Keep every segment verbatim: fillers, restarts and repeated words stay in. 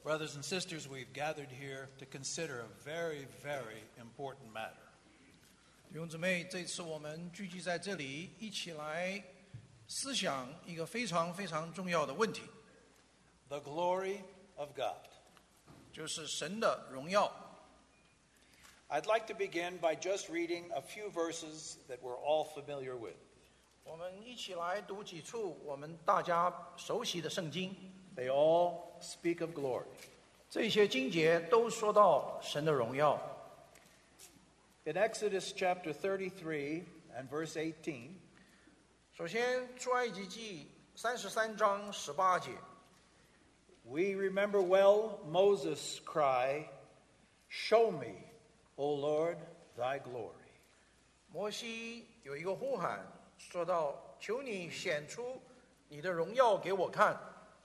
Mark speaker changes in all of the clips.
Speaker 1: Brothers and sisters, we've gathered here to consider a very, very important matter.
Speaker 2: 弟兄姊妹，这次我们聚集在这里，一起来思想一个非常非常重要的问题，
Speaker 1: The glory of God.
Speaker 2: 就是神的荣耀。
Speaker 1: I'd like to begin by just reading a few verses that we're all familiar with.
Speaker 2: 我们一起来读几处我们大家熟悉的圣经，
Speaker 1: They all speak of glory.
Speaker 2: 这些经节都说到神的荣耀。
Speaker 1: In Exodus chapter thirty-three and verse eighteen,
Speaker 2: 首先，出埃及记三十三章十八节，
Speaker 1: we remember well Moses' cry, "Show me, O Lord, thy glory."
Speaker 2: 摩西有一个呼喊，说到：“求你显出你的荣耀给我看。”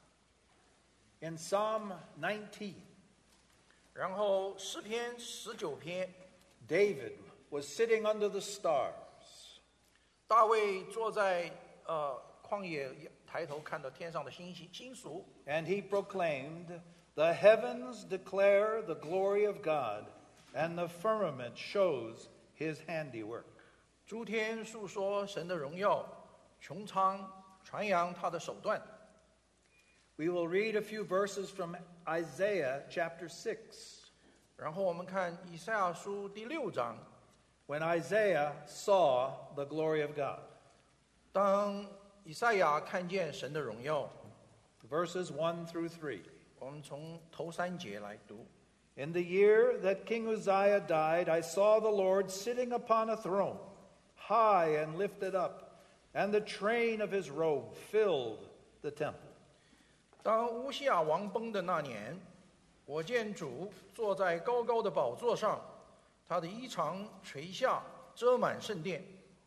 Speaker 1: In Psalm nineteen,
Speaker 2: 然后诗篇十九篇，
Speaker 1: David was sitting under the stars.
Speaker 2: 大卫坐在呃旷野，抬头看到天上的星星星宿，
Speaker 1: And he proclaimed, "The heavens declare the glory of God, and the firmament shows his handiwork."
Speaker 2: 诸天述说神的荣耀，穹苍传扬他的手段。
Speaker 1: We will read a few verses from Isaiah chapter six.
Speaker 2: 然后我们看以赛亚书第六章，
Speaker 1: When Isaiah saw the glory of God.
Speaker 2: 当以赛亚看见神的荣耀，
Speaker 1: Verses one through three.
Speaker 2: 我们从头三节来读。
Speaker 1: In the year that King Uzziah died, I saw the Lord sitting upon a throne, high and lifted up, and the train of his robe filled the temple.
Speaker 2: 当乌西雅王崩的那年，我见主坐在高高的宝座上，他的衣裳垂下，遮满圣殿。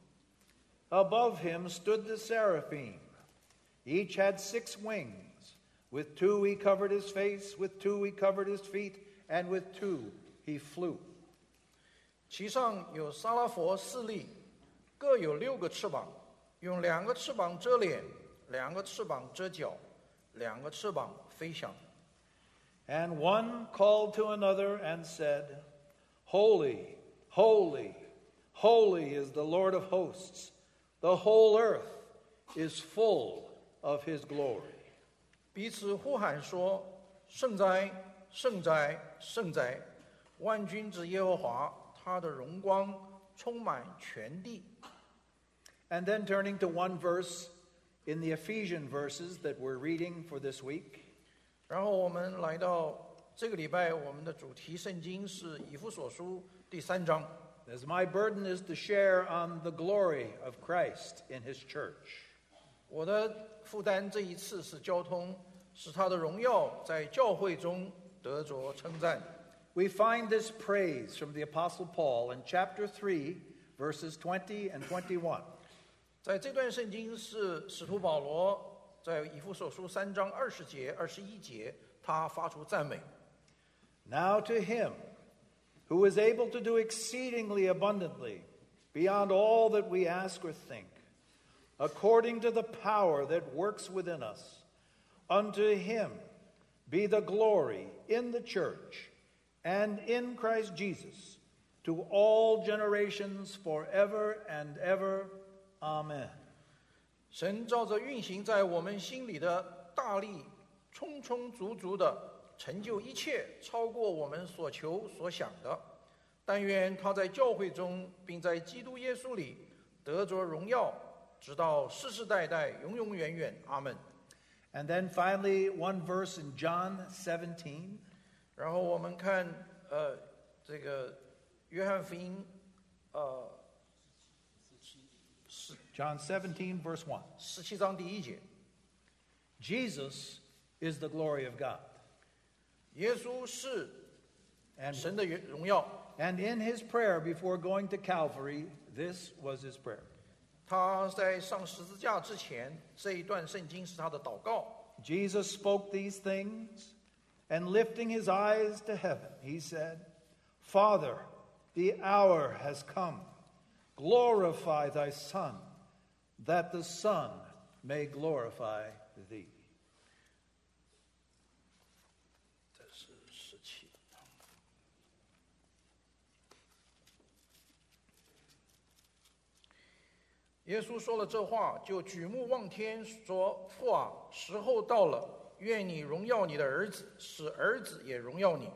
Speaker 1: Above him stood the seraphim. Each had six wings. With two he covered his face, with two he covered his feet, and with two he flew.
Speaker 2: 其上有撒拉佛四立，各有六个翅膀，用两个翅膀遮脸，两个翅膀遮脚，两个翅膀飞翔。
Speaker 1: And one called to another and said, "Holy, holy, holy is the Lord of hosts. The whole earth is full of his glory."
Speaker 2: 彼此呼喊说：“圣哉，圣哉，圣哉！万军之耶和华，他的荣光充满全地。”
Speaker 1: And then turning to one verse in the Ephesian verses that we're reading for this week.
Speaker 2: 然后我们来到这个礼拜，我们的主题圣经是以弗所书第三章。
Speaker 1: As my burden is to share on the glory of Christ in his church.
Speaker 2: 我的负担这一次是交通，使他的荣耀在教会中得着称赞。
Speaker 1: We find this praise from the Apostle Paul in chapter three, verses twenty and twenty-one.
Speaker 2: 在这段圣经是使徒保罗在以弗所书三章二十节、二十一节，他发出赞美。
Speaker 1: Now to him who is able to do exceedingly abundantly beyond all that we ask or think, according to the power that works within us, unto him be the glory in the church and in Christ Jesus to all generations forever and ever. Amen.
Speaker 2: 神照着运行在我们心里的大力，充充足足的成就一切，超过我们所求所想的。但愿他在教会中，并在基督耶稣里得着荣耀，直到世世代代，永永远远。阿门。
Speaker 1: And then finally, one verse in John seventeen.
Speaker 2: 然后我们看，呃，这个约翰福音，呃，
Speaker 1: John seventeen, verse one.
Speaker 2: 十七章第一节，
Speaker 1: Jesus is the glory of God.
Speaker 2: 耶稣是
Speaker 1: And,
Speaker 2: 神的荣耀。
Speaker 1: and in his prayer before going to Calvary, this was his prayer.
Speaker 2: 他在上十字架之前，这一段圣经是他的祷告。
Speaker 1: Jesus spoke these things, and lifting his eyes to heaven, he said, "Father, the hour has come. Glorify thy Son, that the Son may glorify thee."
Speaker 2: 耶稣说了这话，就举目望天，说：“父啊，时候到了，愿你荣耀你的儿子，使儿子也荣耀你。”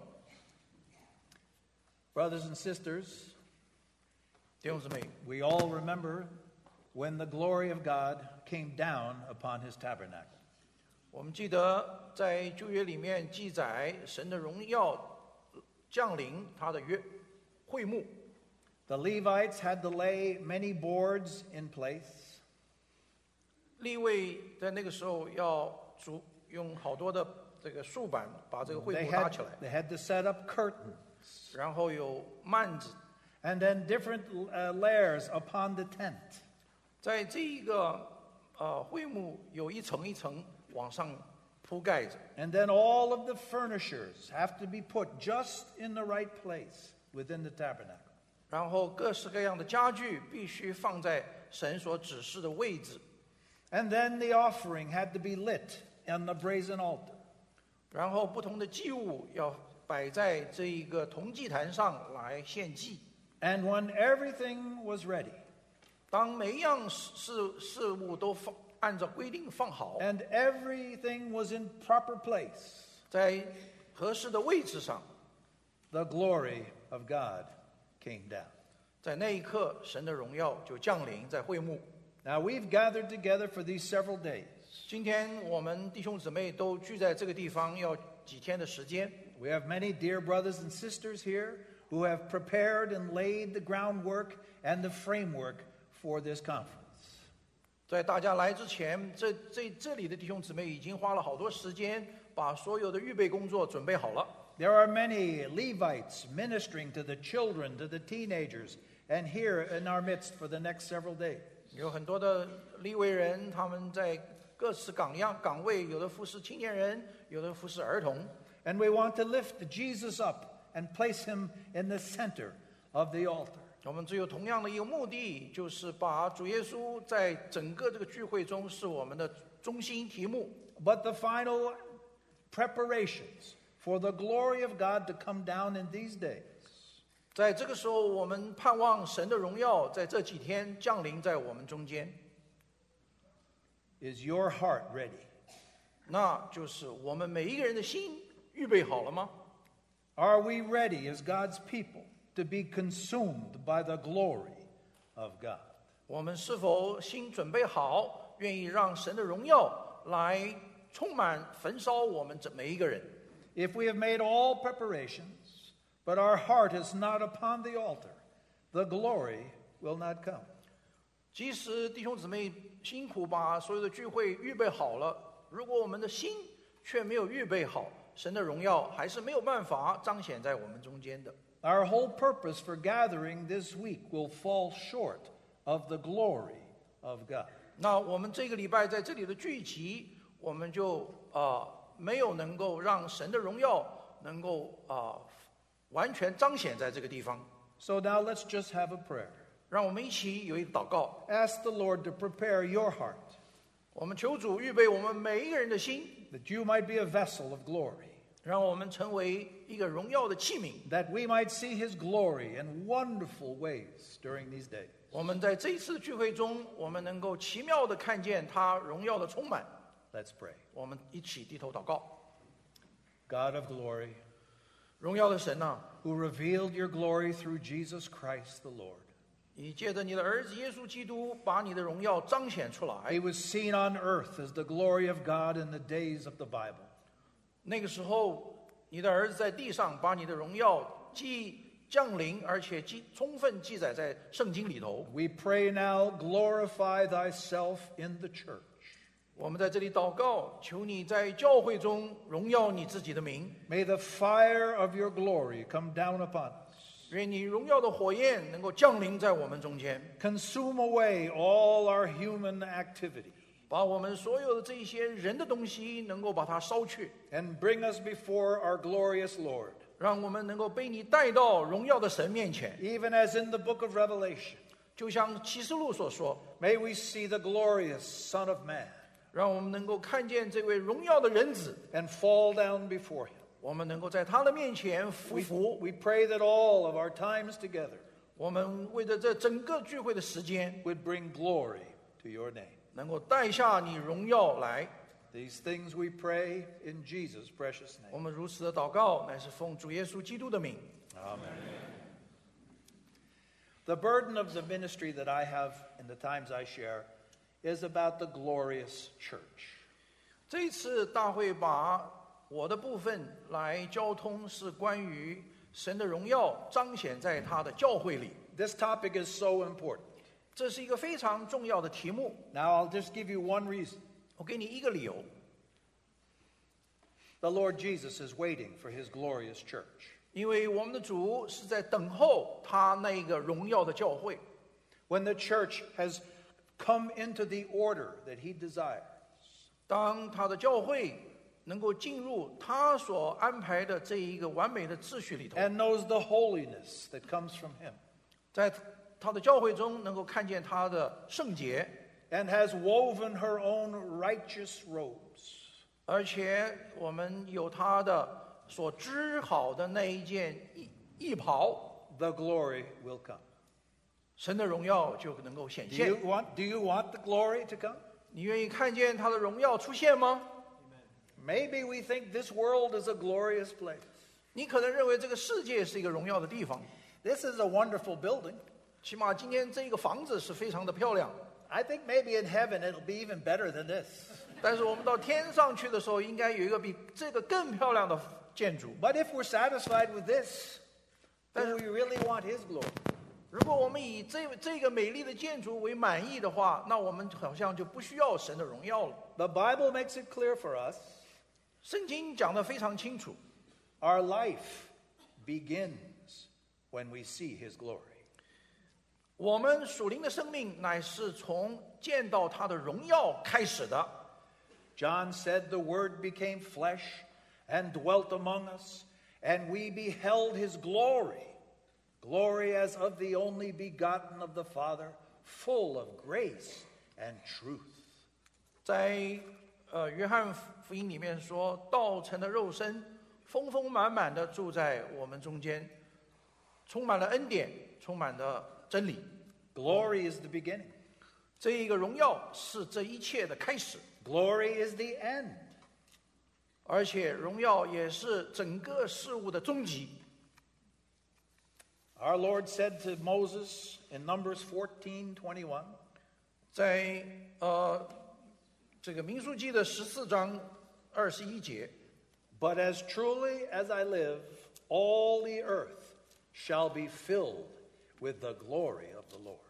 Speaker 1: Brothers and sisters,
Speaker 2: 弟兄姊妹，
Speaker 1: we all remember when the glory of God came down upon his tabernacle.
Speaker 2: 我们记得在旧约里面记载，神的荣耀降临他的约会幕。
Speaker 1: The Levites had to lay many boards in place.
Speaker 2: 利未在那个时候要主用好多的这个树板把这个会
Speaker 1: They
Speaker 2: 幕搭
Speaker 1: had,
Speaker 2: 起来，
Speaker 1: they had to set up curtains
Speaker 2: 然后有幔子，
Speaker 1: and then different uh, layers upon the tent.
Speaker 2: 在这一个呃会幕有一层一层往上铺盖着，
Speaker 1: And then all of the furnishers have to be put just in the right place within the tabernacle.
Speaker 2: 然后各式各样的家具必须放在神所指示的位置，
Speaker 1: And then the offering had to be lit on the brazen altar.
Speaker 2: 然后不同的祭物要摆在这一个铜祭坛上来献祭。
Speaker 1: And when everything was ready,
Speaker 2: 当每一样事事物都放按照规定放好，
Speaker 1: and everything was in proper place,
Speaker 2: 在合适的位置上，
Speaker 1: the glory of God came down.
Speaker 2: 在那一刻，神的荣耀就降临在会幕。
Speaker 1: Now we've gathered together for these several days.
Speaker 2: 今天我们弟兄姊妹都聚在这个地方，要几天的时间。
Speaker 1: We have many dear brothers and sisters here who have prepared and laid the groundwork and the framework for this conference.
Speaker 2: 在大家来之前，这这这里的弟兄姊妹已经花了好多时间，把所有的预备工作准备好了。
Speaker 1: There are many Levites ministering to the children, to the teenagers, and here in our midst for the next several days.
Speaker 2: 有很多的利未人，他们在各式岗样岗位，有的服侍青年人，有的服侍儿童。
Speaker 1: And we want to lift Jesus up and place him in the center of the altar.
Speaker 2: 我们只有同样的一个目的，就是把主耶稣在整个这个聚会中是我们的中心题目。
Speaker 1: But the final preparations for the glory of God to come down in these days
Speaker 2: 在这个时候，我们盼望神的荣耀在这几天降临在我们中间，
Speaker 1: is your heart ready?
Speaker 2: 那就是我们每一个人的心预备好了吗？
Speaker 1: Are we ready as God's people to be consumed by the glory of God?
Speaker 2: 我们是否心准备好，愿意让神的荣耀来充满焚烧我们这每一个人？
Speaker 1: If we have made all preparations, but our heart is not upon the altar, the glory will not come.
Speaker 2: 即使弟兄姊妹辛苦把所有的聚会预备好了，如果我们的心却没有预备好，神的荣耀还是没有办法彰显在我们中间的。
Speaker 1: Our whole purpose for gathering this week will fall short of the glory of God.
Speaker 2: 那我们这个礼拜在这里的聚集，我们就啊、呃、没有能够让神的荣耀能够啊、呃、完全彰显在这个地方。
Speaker 1: So now let's just have a prayer.
Speaker 2: 让我们一起有一个祷告，
Speaker 1: Ask the Lord to prepare your heart
Speaker 2: 我们求主预备我们每一个人的心，
Speaker 1: that you might be a vessel of glory,
Speaker 2: 让我们成为一个荣耀的器皿。
Speaker 1: that we might see his glory in wonderful ways during these days.
Speaker 2: 我们在这一次聚会中，我们能够奇妙的看见他荣耀的充满。
Speaker 1: Let's pray.
Speaker 2: 我们一起低头祷告。
Speaker 1: God of glory,
Speaker 2: 荣耀的神啊，
Speaker 1: who revealed your glory through Jesus Christ the Lord.
Speaker 2: 你借着你的儿子耶稣基督，把你的荣耀彰显出来
Speaker 1: He。was seen on earth as the glory of God in the days of the Bible.
Speaker 2: 那个时候，你的儿子在地上把你的荣耀既降临，而且记充分记载在圣经里头。
Speaker 1: We pray now, glorify thyself in the church.
Speaker 2: 我们在这里祷告，求你在教会中荣耀你自己的名。
Speaker 1: May the fire of your glory come down upon us.
Speaker 2: 愿你荣耀的火焰能够降临在我们中间，
Speaker 1: Consume away all our human activity
Speaker 2: 把我们所有的这些人的东西能够把它烧去，
Speaker 1: and bring us before our glorious Lord.
Speaker 2: 让我们能够被你带到荣耀的神面前。
Speaker 1: Even as in the book of Revelation,
Speaker 2: 就像启示录所说，
Speaker 1: may we see the glorious Son of Man
Speaker 2: 让我们能够看见这位荣耀的人子，
Speaker 1: and fall down before him.
Speaker 2: 我们能够在他的面前匍
Speaker 1: We,
Speaker 2: 匐。
Speaker 1: we pray that all of our times together
Speaker 2: 我们为着这整个聚会的时间
Speaker 1: would bring glory to your name.
Speaker 2: 能够带下你荣耀来。
Speaker 1: These things we pray in Jesus' precious
Speaker 2: 我
Speaker 1: name.
Speaker 2: 们如此的祷告，乃是奉主耶稣基督的名。
Speaker 1: Amen. The burden of the ministry that I have in the times I share is about the glorious church.
Speaker 2: 这一次大会把我的部分来交通，是关于神的荣耀彰显在他的教会里。
Speaker 1: This topic is so important.
Speaker 2: 这是一个非常重要的题目。
Speaker 1: Now, I'll just give you one reason.
Speaker 2: 我给你一个理由，
Speaker 1: The Lord Jesus is waiting for his glorious church.
Speaker 2: 因为我们的主是在等候他那个荣耀的教会。
Speaker 1: When the church has come into the order that he desires,
Speaker 2: 当他的教会能够进入他所安排的这一个完美的秩序里头，
Speaker 1: and knows the holiness that comes from him,
Speaker 2: 在他的教会中能够看见他的圣洁，
Speaker 1: and has woven her own righteous robes,
Speaker 2: 而且我们有他的所织好的那一件衣衣袍，
Speaker 1: the glory will come.
Speaker 2: 神的荣耀就能够显
Speaker 1: Do
Speaker 2: 现
Speaker 1: you。want, do you want the glory to come?
Speaker 2: 你愿意看见他的荣耀出现吗？
Speaker 1: Maybe we think this world is a glorious place.
Speaker 2: 你可能认为这个世界是一个荣耀的地方，
Speaker 1: This is a wonderful building.
Speaker 2: 起码今天这个房子是非常的漂亮。
Speaker 1: I think maybe in heaven it'll be even better than this.
Speaker 2: 但是我们到天上去的时候，应该有一个比这个更漂亮的建筑。
Speaker 1: But if we're satisfied with this, do we really want his glory?
Speaker 2: 如果我们以这这个美丽的建筑为满意的话，那我们好像就不需要神的荣耀了。
Speaker 1: The Bible makes it clear for us.
Speaker 2: 圣经讲得非常清楚，
Speaker 1: Our life begins when we see his glory.
Speaker 2: 我们属灵的生命乃是从见到他的荣耀开始的。
Speaker 1: John said, the Word became flesh and dwelt among us, and we beheld his glory, glory as of the only begotten of the Father, full of grace and truth.
Speaker 2: 在呃约翰福音里面说，道成的肉身，丰丰满满的住在我们中间，充满了恩典，充满了真理。
Speaker 1: Glory is the beginning.
Speaker 2: 这一个荣耀是这一切的开始，
Speaker 1: Glory is the end.
Speaker 2: 而且荣耀也是整个事物的终极。
Speaker 1: Our Lord said to Moses in Numbers fourteen twenty-one,
Speaker 2: 在呃这个民数记的十四章二十一节，
Speaker 1: But as truly as I live, all the earth shall be filled with the glory of the Lord.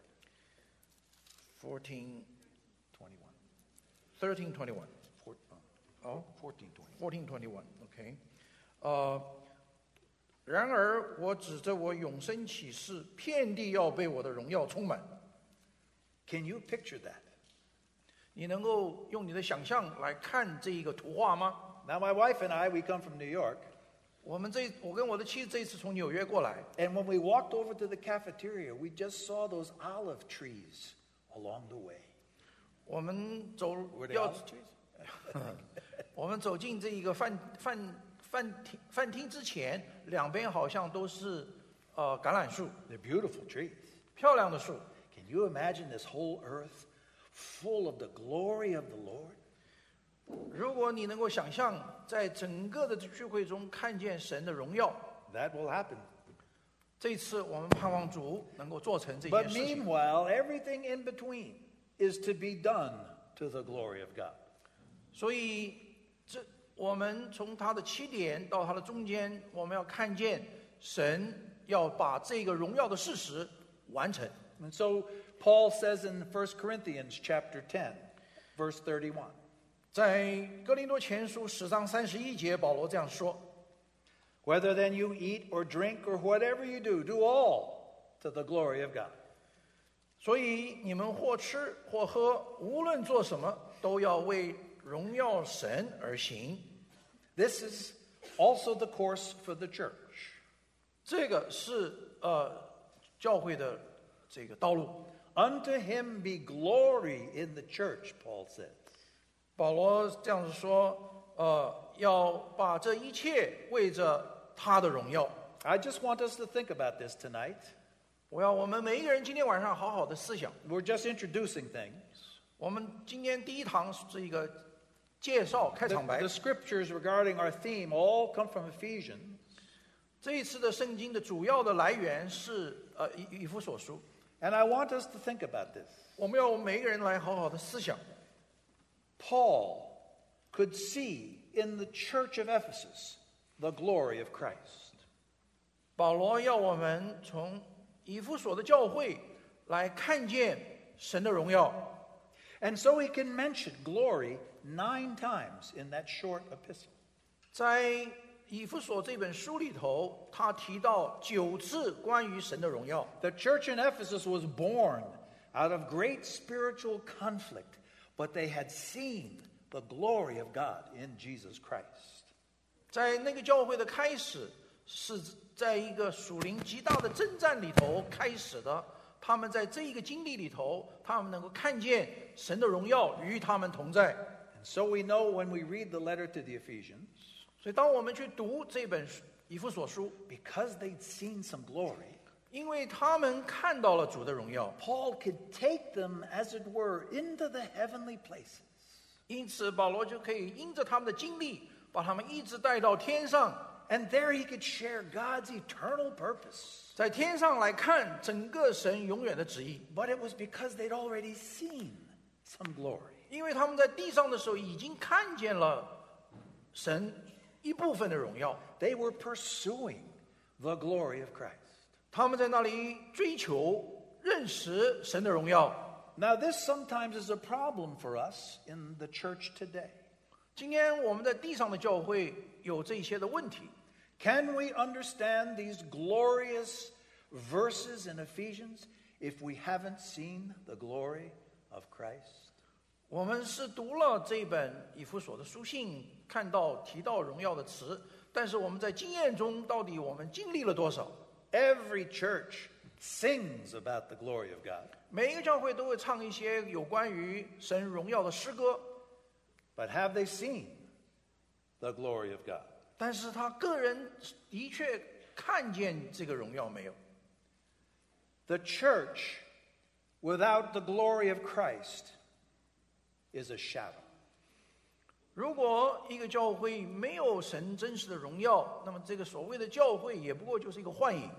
Speaker 2: fourteen
Speaker 1: twenty-one.
Speaker 2: thirteen twenty one
Speaker 1: Four,
Speaker 2: 哦
Speaker 1: fourteen twenty-one.
Speaker 2: fourteen twenty one OK， 呃，然而我指着我永生启示，遍地要被我的荣耀充满。
Speaker 1: Can you picture that?
Speaker 2: 你能够用你的想象来看这一个图画吗？
Speaker 1: Now, my wife and I, we come from New York,
Speaker 2: 我们这我跟我的妻子这一次从纽约过来，
Speaker 1: and when we walked over to the cafeteria, we just saw those olive trees along the way.
Speaker 2: 我们走
Speaker 1: Were they
Speaker 2: 要
Speaker 1: olive trees?
Speaker 2: 我们走进这一个饭饭饭厅饭厅之前，两边好像都是呃橄榄树，
Speaker 1: They're beautiful trees.
Speaker 2: 漂亮的树。
Speaker 1: Can you imagine this whole earth full of the glory of the Lord?
Speaker 2: 如果你能够想象，在整个的聚会中看见神的荣耀，
Speaker 1: That will happen.
Speaker 2: 这次我们盼望主能够做成这
Speaker 1: But
Speaker 2: 件事情。
Speaker 1: meanwhile, everything in between is to be done to the glory of God.
Speaker 2: 所以，这我们从它的起点到它的中间，我们要看见神要把这个荣耀的事实完成。
Speaker 1: And so Paul says in First Corinthians chapter ten, verse thirty-one,
Speaker 2: 在哥林多前书十章三十一节，保罗这样说：
Speaker 1: whether then you eat or drink or whatever you do, do all to the glory of God.
Speaker 2: 所以你们或吃或喝，无论做什么，都要为荣耀神而行。
Speaker 1: This is also the course for the church.
Speaker 2: 这个是呃教会的这个道路。
Speaker 1: Unto him be glory in the church, Paul says.
Speaker 2: 保罗这样子说，呃，要把这一切为着他的荣耀。
Speaker 1: I just want us to think about this tonight.
Speaker 2: 我要我们每一个人今天晚上好好的思想。
Speaker 1: We're just introducing things.
Speaker 2: 我们今天第一堂是一个介绍开
Speaker 1: The,
Speaker 2: 场白
Speaker 1: the。scriptures regarding our theme all come from Ephesians.
Speaker 2: 这一次的圣经的主要的来源是呃以以弗所书，
Speaker 1: And I want us to think about this.
Speaker 2: 我们要我们每一个人来好好的思想。
Speaker 1: Paul could see in the church of Ephesus the glory of Christ.
Speaker 2: 保罗要我们从以弗所的教会来看见神的荣耀，
Speaker 1: And so he can mention glory nine times in that short epistle.
Speaker 2: 在以弗所这本书里头，他提到九次关于神的荣耀。
Speaker 1: The church in Ephesus was born out of great spiritual conflict, but they had seen the glory of God in Jesus Christ.
Speaker 2: 在那个教会的开始，是在一个属灵极大的征战里头开始的。他们在这一个经历里头，他们能够看见神的荣耀与他们同在。
Speaker 1: And so we know when we read the letter to the Ephesians,
Speaker 2: 所以，当我们去读这本以弗所书，
Speaker 1: because they'd seen some glory,
Speaker 2: 因为他们看到了主的荣耀，
Speaker 1: Paul could take them, as it were, into the heavenly places.
Speaker 2: 因此保罗就可以因着他们的经历，把他们一直带到天上，
Speaker 1: And there he could share God's eternal purpose.
Speaker 2: 在天上来看整个神永远的旨意。
Speaker 1: But it was because they'd already seen some glory.
Speaker 2: 因为他们在地上的时候已经看见了神一部分的荣耀，
Speaker 1: They were pursuing the glory of Christ.
Speaker 2: 他们在那里追求认识神的荣耀。
Speaker 1: Now, this sometimes is a problem for us in the church today.
Speaker 2: 今天我们在地上的教会有这些的问题，
Speaker 1: Can we understand these glorious verses in Ephesians if we haven't seen the glory of Christ?
Speaker 2: 我们是读了这本以弗所的书信，看到提到荣耀的词，但是我们在经验中到底我们经历了多少？
Speaker 1: Every church sings about the glory of God,
Speaker 2: 每一个教会都会唱一些有关于神荣耀的诗歌，
Speaker 1: but have they seen the glory of God?
Speaker 2: 但是他个人的确看见这个荣耀没有？
Speaker 1: The church without the glory of Christ is a shadow.
Speaker 2: 如果一个教会没有神真实的荣耀，那么这个所谓的教会也不过就是一个幻影。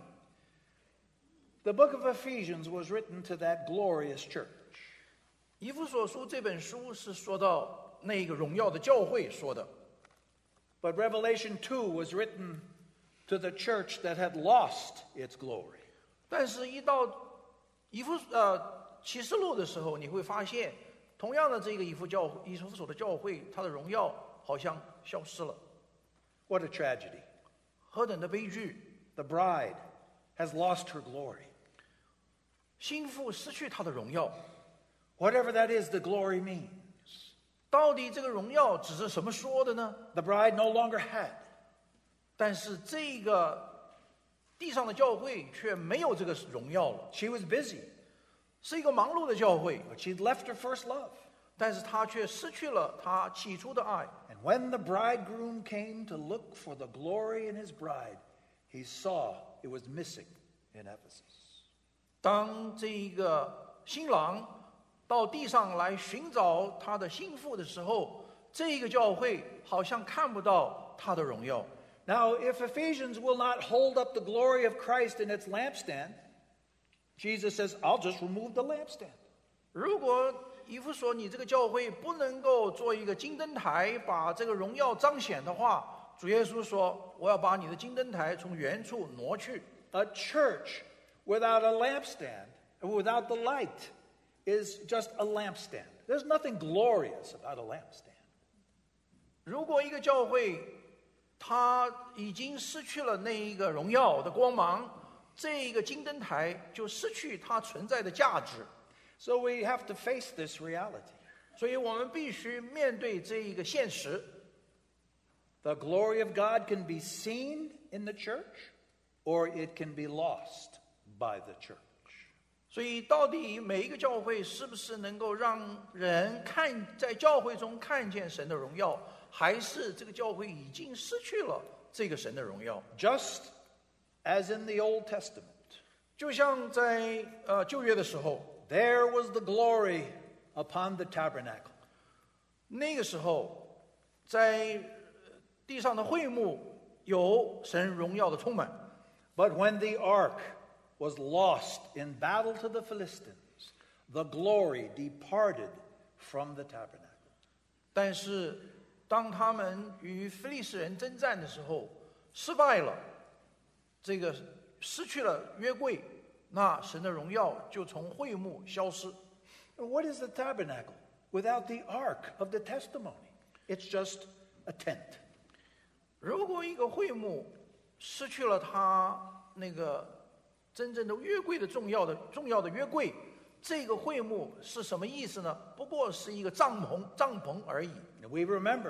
Speaker 1: The book of Ephesians was written to that glorious church.
Speaker 2: 以弗所书这本书是说到那个荣耀的教会说的，
Speaker 1: But Revelation two was written to the church that had lost its glory.
Speaker 2: 但是，一到以弗呃启示录的时候，你会发现，同样的这个以弗教以弗所的教会，它的荣耀好像消失了，
Speaker 1: What a tragedy.
Speaker 2: 何等的悲剧！
Speaker 1: The bride has lost her glory.
Speaker 2: 心腹失去他的荣耀，
Speaker 1: Whatever that is, the glory means.
Speaker 2: 到底这个荣耀指是什么说的呢？
Speaker 1: The bride no longer had.
Speaker 2: 但是这个地上的教会却没有这个荣耀了，
Speaker 1: She was busy,
Speaker 2: 是一个忙碌的教会，
Speaker 1: but she'd left her first love.
Speaker 2: 但是他却失去了他起初的爱。
Speaker 1: And when the bridegroom came to look for the glory in his bride, he saw it was missing in Ephesus.
Speaker 2: 当这一个新郎到地上来寻找他的心腹的时候，这一个教会好像看不到他的荣耀。
Speaker 1: Now, if Ephesians will not hold up the glory of Christ in its lampstand, Jesus says, I'll just remove the lampstand.
Speaker 2: 如果以弗所你这个教会不能够做一个金灯台，把这个荣耀彰显的话，主耶稣说：“我要把你的金灯台从原处挪去。”
Speaker 1: A church without a lampstand, without the light, is just a lampstand. There's nothing glorious about a lampstand.
Speaker 2: 如果一个教会它已经失去了那一个荣耀的光芒，这一个金灯台就失去它存在的价值。
Speaker 1: So we have to face this reality.
Speaker 2: 所以我们必须面对这一个现实。
Speaker 1: The glory of God can be seen in the church, or it can be lost by the church.
Speaker 2: 所以，到底每一个教会是不是能够让人看在教会中看见神的荣耀，还是这个教会已经失去了这个神的荣耀？
Speaker 1: Just as in the Old Testament,
Speaker 2: 就像在呃旧约的时候，
Speaker 1: there was the glory upon the tabernacle.
Speaker 2: 那个时候在地上的会幕有神荣耀的充满。
Speaker 1: But when the ark was lost in battle to the Philistines, the glory departed from the tabernacle.
Speaker 2: 但是当他们与非利士人征战的时候失败了，这个失去了约柜，那神的荣耀就从会幕消失。
Speaker 1: What is the tabernacle without the ark of the testimony? It's just a tent.
Speaker 2: 如果一个会幕失去了它那个真正的约柜的重要的重要的约柜，这个会幕是什么意思呢？不过是一个帐篷帐篷而已。
Speaker 1: We remember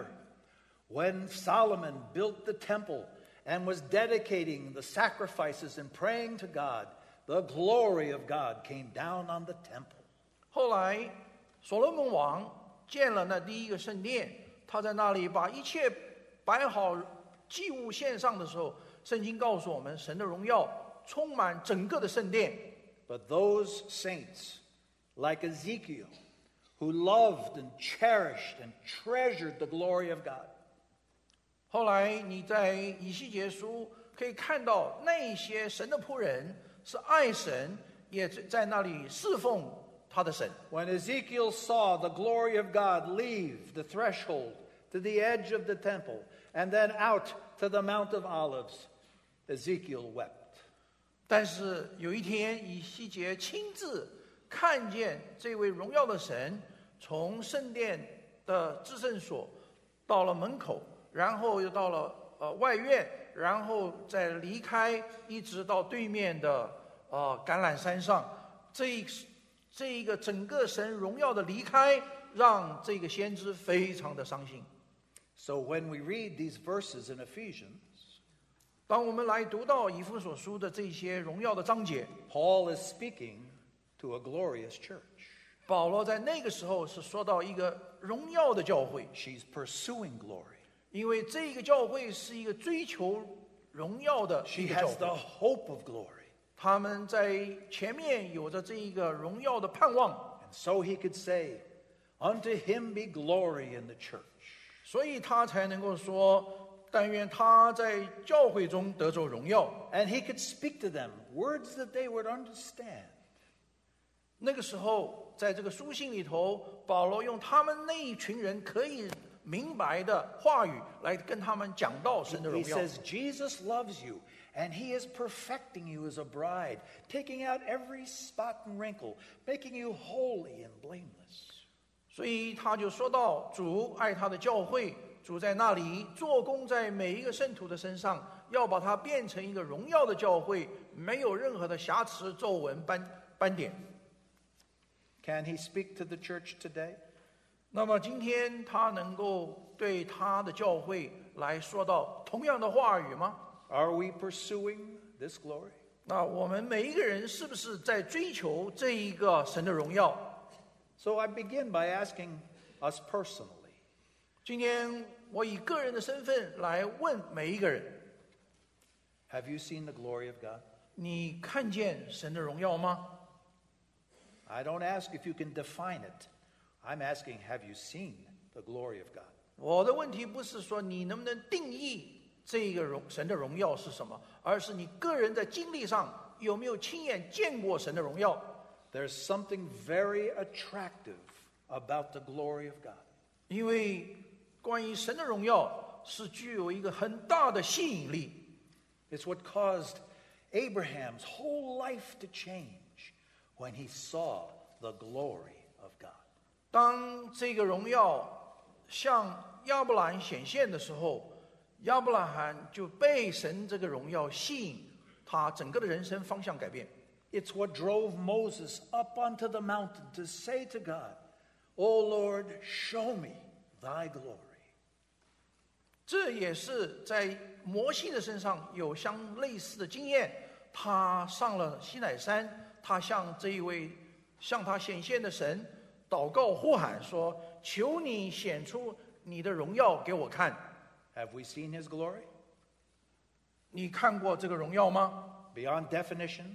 Speaker 1: when Solomon built the temple and was dedicating the sacrifices and praying to God, the glory of God came down on the temple.
Speaker 2: 后来所罗门王建了那第一个圣殿，他在那里把一切摆好祭物献上的时候，圣经告诉我们，神的荣耀充满整个的圣殿。
Speaker 1: But those saints, like Ezekiel, who loved and cherished and treasured the glory of God,
Speaker 2: 后来你在以西结书可以看到，那些神的仆人是爱神，也在那里侍奉他的神。
Speaker 1: when Ezekiel saw the glory of God leave the threshold to the edge of the temple and then out to the Mount of Olives, Ezekiel wept.
Speaker 2: 但是有一天，以西结亲自看见这位荣耀的神从圣殿的至圣所到了门口，然后又到了呃外院，然后再离开，一直到对面的呃橄榄山上。这一这一个整个神荣耀的离开，让这个先知非常的伤心。
Speaker 1: So when we read these verses in Ephesians,
Speaker 2: 当我们来读到以弗所书的这些荣耀的章节，
Speaker 1: Paul is speaking to a glorious church.
Speaker 2: 保罗在那个时候是说到一个荣耀的教会，
Speaker 1: She's pursuing glory.
Speaker 2: 因为这个教会是一个追求荣耀的
Speaker 1: She
Speaker 2: 一个教
Speaker 1: has the
Speaker 2: 会，
Speaker 1: hope of glory.
Speaker 2: 他们在前面有着这一个荣耀的盼望，
Speaker 1: And so he could say, unto him be glory in the church.
Speaker 2: 所以他才能够说，但愿他在教会中得着荣耀。
Speaker 1: And he could speak to them words that they would understand.
Speaker 2: 那个时候，在这个书信里头，保罗用他们那一群人可以明白的话语来跟他们讲到神的
Speaker 1: He
Speaker 2: 荣耀。
Speaker 1: says, Jesus loves you, and he is perfecting you as a bride, taking out every spot and wrinkle, making you holy and blameless.
Speaker 2: 所以他就说到，主爱他的教会，主在那里做工在每一个圣徒的身上，要把它变成一个荣耀的教会，没有任何的瑕疵、皱纹、斑斑点。
Speaker 1: Can he speak to the church today?
Speaker 2: 那么今天他能够对他的教会来说到同样的话语吗？
Speaker 1: Are we pursuing this glory?
Speaker 2: 那我们每一个人是不是在追求这一个神的荣耀？
Speaker 1: So I begin by asking us personally,
Speaker 2: 今天我以个人的身份来问每一个人：
Speaker 1: have you seen the glory of God?
Speaker 2: 你看见神的荣耀吗？
Speaker 1: I don't ask if you can define it. I'm asking, have you seen the glory of God?
Speaker 2: 我的问题不是说你能不能定义这个荣神的荣耀是什么，而是你个人在经历上有没有亲眼见过神的荣耀。
Speaker 1: There's something very attractive about the glory of God.
Speaker 2: 因为关于神的荣耀是具有一个很大的吸引力。
Speaker 1: It's what caused Abraham's whole life to change when he saw the glory of God.
Speaker 2: 当这个荣耀向亚伯兰显现的时候，亚伯拉罕就被神这个荣耀吸引，他整个的人生方向改变。
Speaker 1: It's what drove Moses up onto the mountain to say to God, "O Lord, show me thy glory."
Speaker 2: 这也是在摩西的身上有相类似的经验。他上了西乃山，他向这一位向他显现的神祷告呼喊说：“求你显出你的荣耀给我看。”
Speaker 1: Have we seen his glory?
Speaker 2: 你看过这个荣耀吗？
Speaker 1: Beyond definitions,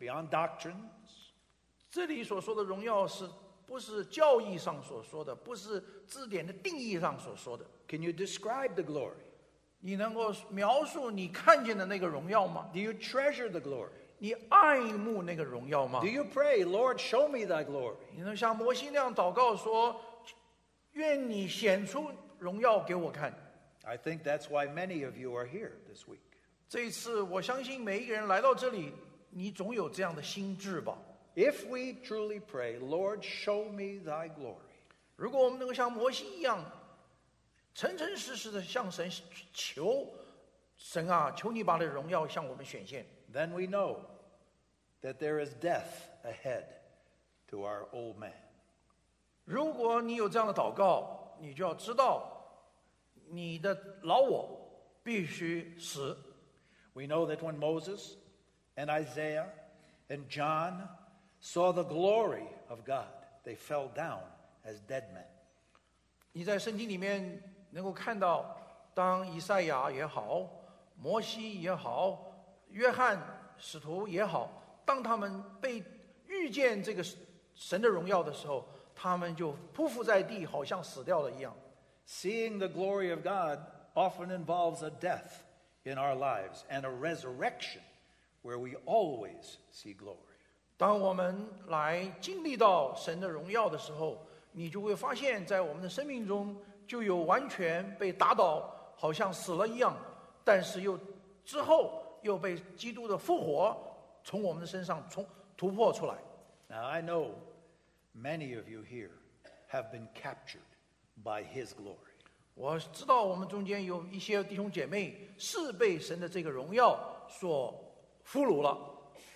Speaker 1: beyond doctrines.
Speaker 2: 这里所说的荣耀是不是教义上所说的，不是字典的定义上所说的？
Speaker 1: Can you describe the glory?
Speaker 2: 你能够描述你看见的那个荣耀吗？
Speaker 1: Do you treasure the glory?
Speaker 2: 你爱慕那个荣耀吗
Speaker 1: Do？ you pray, Lord, show me thy glory?
Speaker 2: 你能像摩西那样祷告说：“愿你显出荣耀给我看。”
Speaker 1: I think that's why many of you are here this week.
Speaker 2: 这一次，我相信每一个人来到这里，你总有这样的心智吧？
Speaker 1: If we truly pray, Lord, show me thy glory,
Speaker 2: 如果我们能够像摩西一样，诚诚实实的向神求，神啊，求你把你的荣耀向我们显现。
Speaker 1: then we know that there is death ahead to our old man.
Speaker 2: 如果你有这样的祷告，你就要知道，你的老我必须死。
Speaker 1: We know that when Moses and Isaiah and John saw the glory of God, they fell down as dead men.
Speaker 2: 你在圣经里面能够看到，当以赛亚也好，摩西也好，约翰使徒也好，当他们被遇见这个神的荣耀的时候，他们就匍匐在地，好像死掉了一样。
Speaker 1: Seeing the glory of God often involves a death in our lives and a resurrection where we always see glory.
Speaker 2: 当我们来经历到神的荣耀的时候，你就会发现，在我们的生命中就有完全被打倒，好像死了一样，但是又之后又被基督的复活从我们的身上从突破出来。
Speaker 1: Now, I know many of you here have been captured by his glory.
Speaker 2: 我知道我们中间有一些弟兄姐妹是被神的这个荣耀所俘虏了。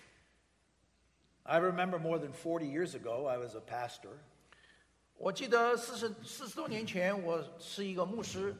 Speaker 1: I remember more than forty years ago, I was a pastor.
Speaker 2: 我记得四十四十多年前，我是一个牧师，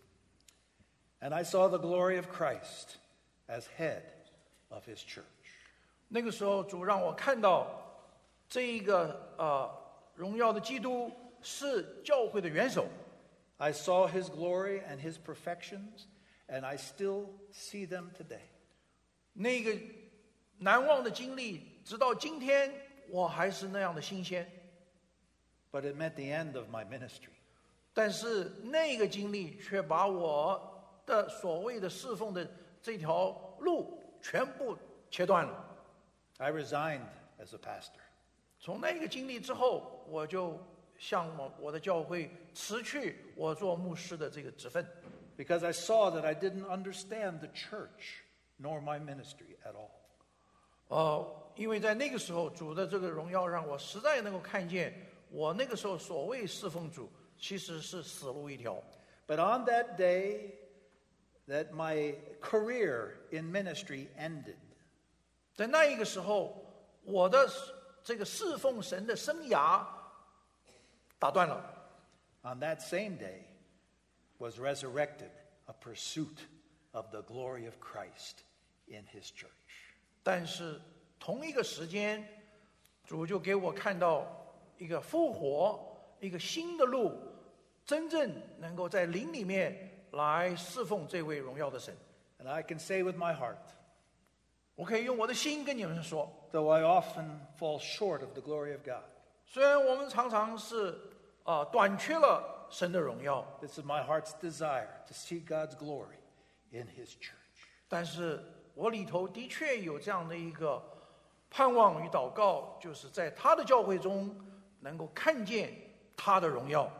Speaker 1: And I saw the glory of Christ as head of his church.
Speaker 2: 那个时候主让我看到这一个呃荣耀的基督是教会的元首。
Speaker 1: I saw his glory and his perfections, and I still see them today.
Speaker 2: 那个难忘的经历，直到今天我还是那样的新鲜。
Speaker 1: But it meant the end of my ministry.
Speaker 2: 但是那个经历却把我的所谓的侍奉的这条路全部切断了。
Speaker 1: I resigned as a pastor.
Speaker 2: 从那个经历之后，我就向我我的教会辞去我做牧师的这个职分，
Speaker 1: Because I saw that I didn't understand the church nor my ministry at all.
Speaker 2: 呃，因为在那个时候，主的这个荣耀让我实在能够看见，我那个时候所谓侍奉主，其实是死路一条。
Speaker 1: But on that day that my career in ministry ended,
Speaker 2: 在那一个时候，我的这个侍奉神的生涯打断了。
Speaker 1: on that same day was resurrected a pursuit of the glory of Christ in his church.
Speaker 2: 但是同一个时间，主就给我看到一个复活，一个新的路，真正能够在灵里面来侍奉这位荣耀的神。
Speaker 1: And I can say with my heart,
Speaker 2: 我可以用我的心跟你们说，
Speaker 1: though I often fall short of the glory of God,
Speaker 2: 虽然我们常常是啊、呃短缺了神的荣耀，
Speaker 1: this is my heart's desire to see God's glory in his church.
Speaker 2: 但是我里头的确有这样的一个盼望与祷告，就是在他的教会中能够看见他的荣耀。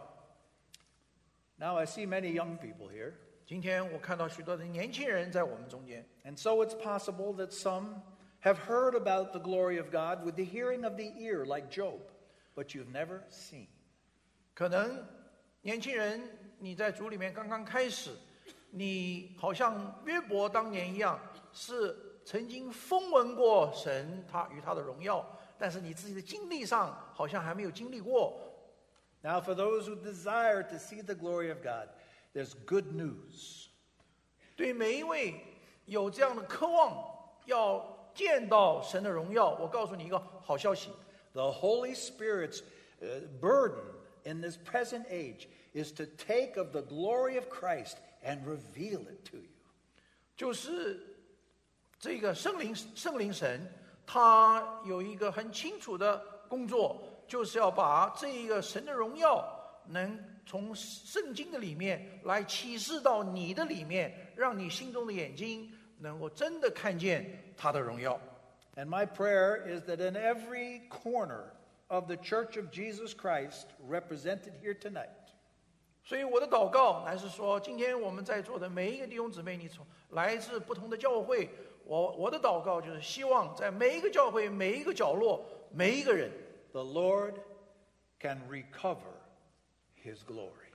Speaker 1: Now I see many young people here,
Speaker 2: 今天我看到许多的年轻人在我们中间，
Speaker 1: and so it's possible that some have heard about the glory of God with the hearing of the ear, like Job, but you've never seen.
Speaker 2: 可能年轻人你在主里面刚刚开始，你好像约伯当年一样，是曾经风闻过神他与他的荣耀，但是你自己的经历上好像还没有经历过。
Speaker 1: Now, for those who desire to see the glory of God, there's good news.
Speaker 2: 对每一位有这样的渴望要见到神的荣耀，我告诉你一个好消息，
Speaker 1: The Holy Spirit's uh, burden in this present age is to take of the glory of Christ and reveal it to you.
Speaker 2: 就是这个圣灵圣灵神， 他有一个很清楚的工作，就是要把这一个神的荣耀能从圣经的里面来启示到你的里面，让你心中的眼睛能够真的看见他的荣耀。
Speaker 1: And my prayer is that in every corner of the Church of Jesus Christ represented here tonight,
Speaker 2: 所以我的祷告乃是说，今天我们在座的每一个弟兄姊妹，你从来自不同的教会，我我的祷告就是希望在每一个教会、每一个角落、每一个人，
Speaker 1: the Lord can recover his glory.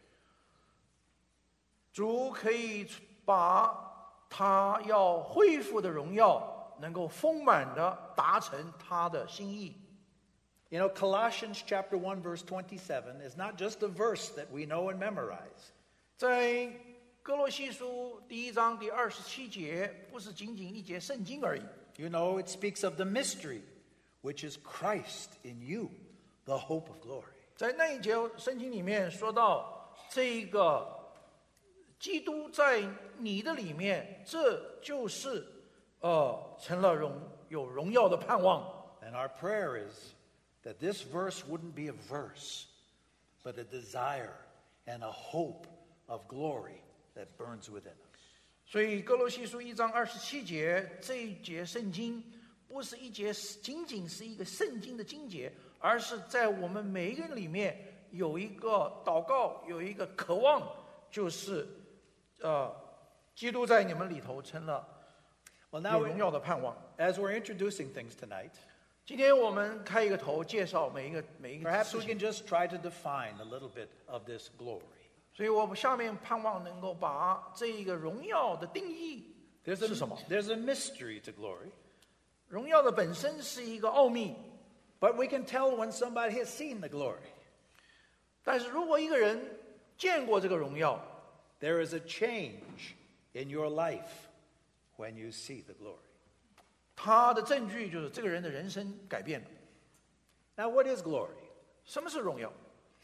Speaker 2: 主可以把他要恢复的荣耀能够丰满的达成他的心意。
Speaker 1: You know, Colossians chapter one, verse twenty-seven is not just a verse that we know and memorize.
Speaker 2: 在哥罗西书第一章第二十七节，不是仅仅一节圣经而已。
Speaker 1: You know, it speaks of the mystery, which is Christ in you, the hope of glory.
Speaker 2: 在那一节圣经里面说到，这个基督在你的里面，这就是呃成了荣有荣耀的盼望。
Speaker 1: And our prayer is that this verse wouldn't be a verse, but a desire and a hope of glory that burns within us.
Speaker 2: 所以哥罗西书一章二十七节这一节圣经，不是一节仅仅是一个圣经的经节，而是在我们每一个人里面有一个祷告，有一个渴望，就是呃，基督在你们里头成了
Speaker 1: Well, now,
Speaker 2: 有荣耀的盼望。
Speaker 1: as we're introducing things tonight,
Speaker 2: 今天我们开一个头，介绍每一个每一个
Speaker 1: perhaps
Speaker 2: 事
Speaker 1: we
Speaker 2: 情
Speaker 1: can。just try to define a little bit of this glory.
Speaker 2: 所以我们下面盼望能够把这一个荣耀的定义
Speaker 1: There's
Speaker 2: 是什么？
Speaker 1: a, there's a mystery to glory,
Speaker 2: 荣耀的本身是一个奥秘，
Speaker 1: but we can tell when somebody has seen the glory.
Speaker 2: 但是如果一个人见过这个荣耀，
Speaker 1: There is a change in your life when you see the glory.
Speaker 2: 他的证据就是这个人的人生改变了。
Speaker 1: Now, what is glory?
Speaker 2: 什么是荣耀？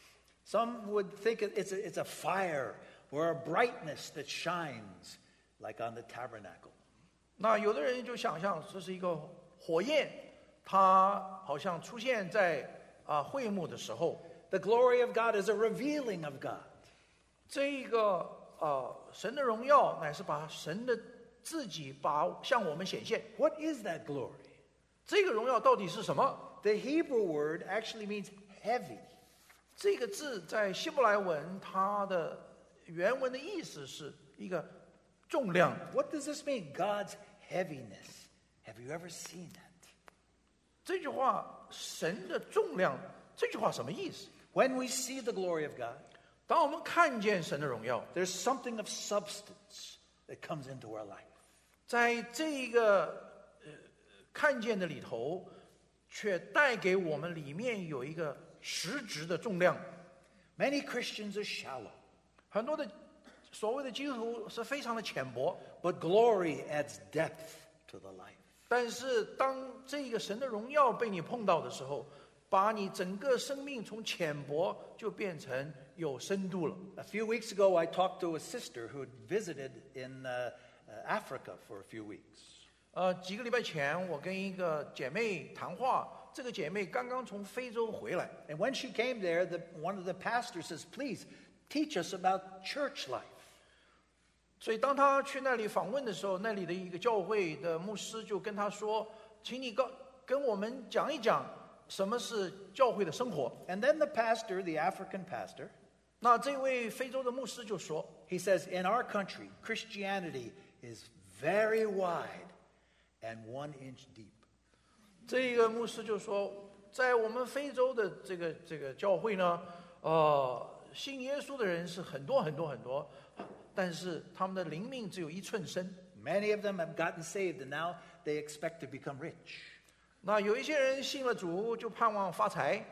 Speaker 1: Some would think it- it's a, it's a fire or a brightness that shines, like on the tabernacle.
Speaker 2: 那有的人就想象这是一个火焰，它好像出现在啊会幕的时候，
Speaker 1: The glory of God is a revealing of God.
Speaker 2: 这一个呃神的荣耀乃是把神的自己把向我们显现。
Speaker 1: What is that glory?
Speaker 2: 这个荣耀到底是什么？
Speaker 1: The Hebrew word actually means heavy.
Speaker 2: 这个字在希伯来文它的原文的意思是一个重量。
Speaker 1: What does this mean? God's heaviness. Have you ever seen that?
Speaker 2: 这句话神的重量，这句话什么意思？
Speaker 1: When we see the glory of God,
Speaker 2: 当我们看见神的荣耀，
Speaker 1: there's something of substance that comes into our life.
Speaker 2: 在这一个呃看见的里头，却带给我们里面有一个实质的重量。
Speaker 1: Many Christians are shallow,
Speaker 2: 很多的所谓的基督徒是非常的浅薄，
Speaker 1: but glory adds depth to the life.
Speaker 2: 但是当这个神的荣耀被你碰到的时候，把你整个生命从浅薄就变成有深度了。
Speaker 1: A few weeks ago, I talked to a sister who had visited in uh, uh, Africa for a few weeks.
Speaker 2: 呃，几个礼拜前，我跟一个姐妹谈话，这个姐妹刚刚从非洲回来。
Speaker 1: And when she came there, the, one of the pastors says, please teach us about church life.
Speaker 2: 所以当她去那里访问的时候，那里的一个教会的牧师就跟她说：“请你告跟我们讲一讲什么是教会的生活。
Speaker 1: And then the pastor, the African pastor, ”
Speaker 2: 那这位非洲的牧师就说
Speaker 1: he says, in our country, Christianity is very wide and one inch deep.：“
Speaker 2: 这个牧师就说，在我们非洲的这个这个教会呢，呃，信耶稣的人是很多很多很多，但是他们的灵命只有一寸深。
Speaker 1: Many of them have gotten saved, and now they expect to become rich.
Speaker 2: 那有一些人信了主，就盼望发财。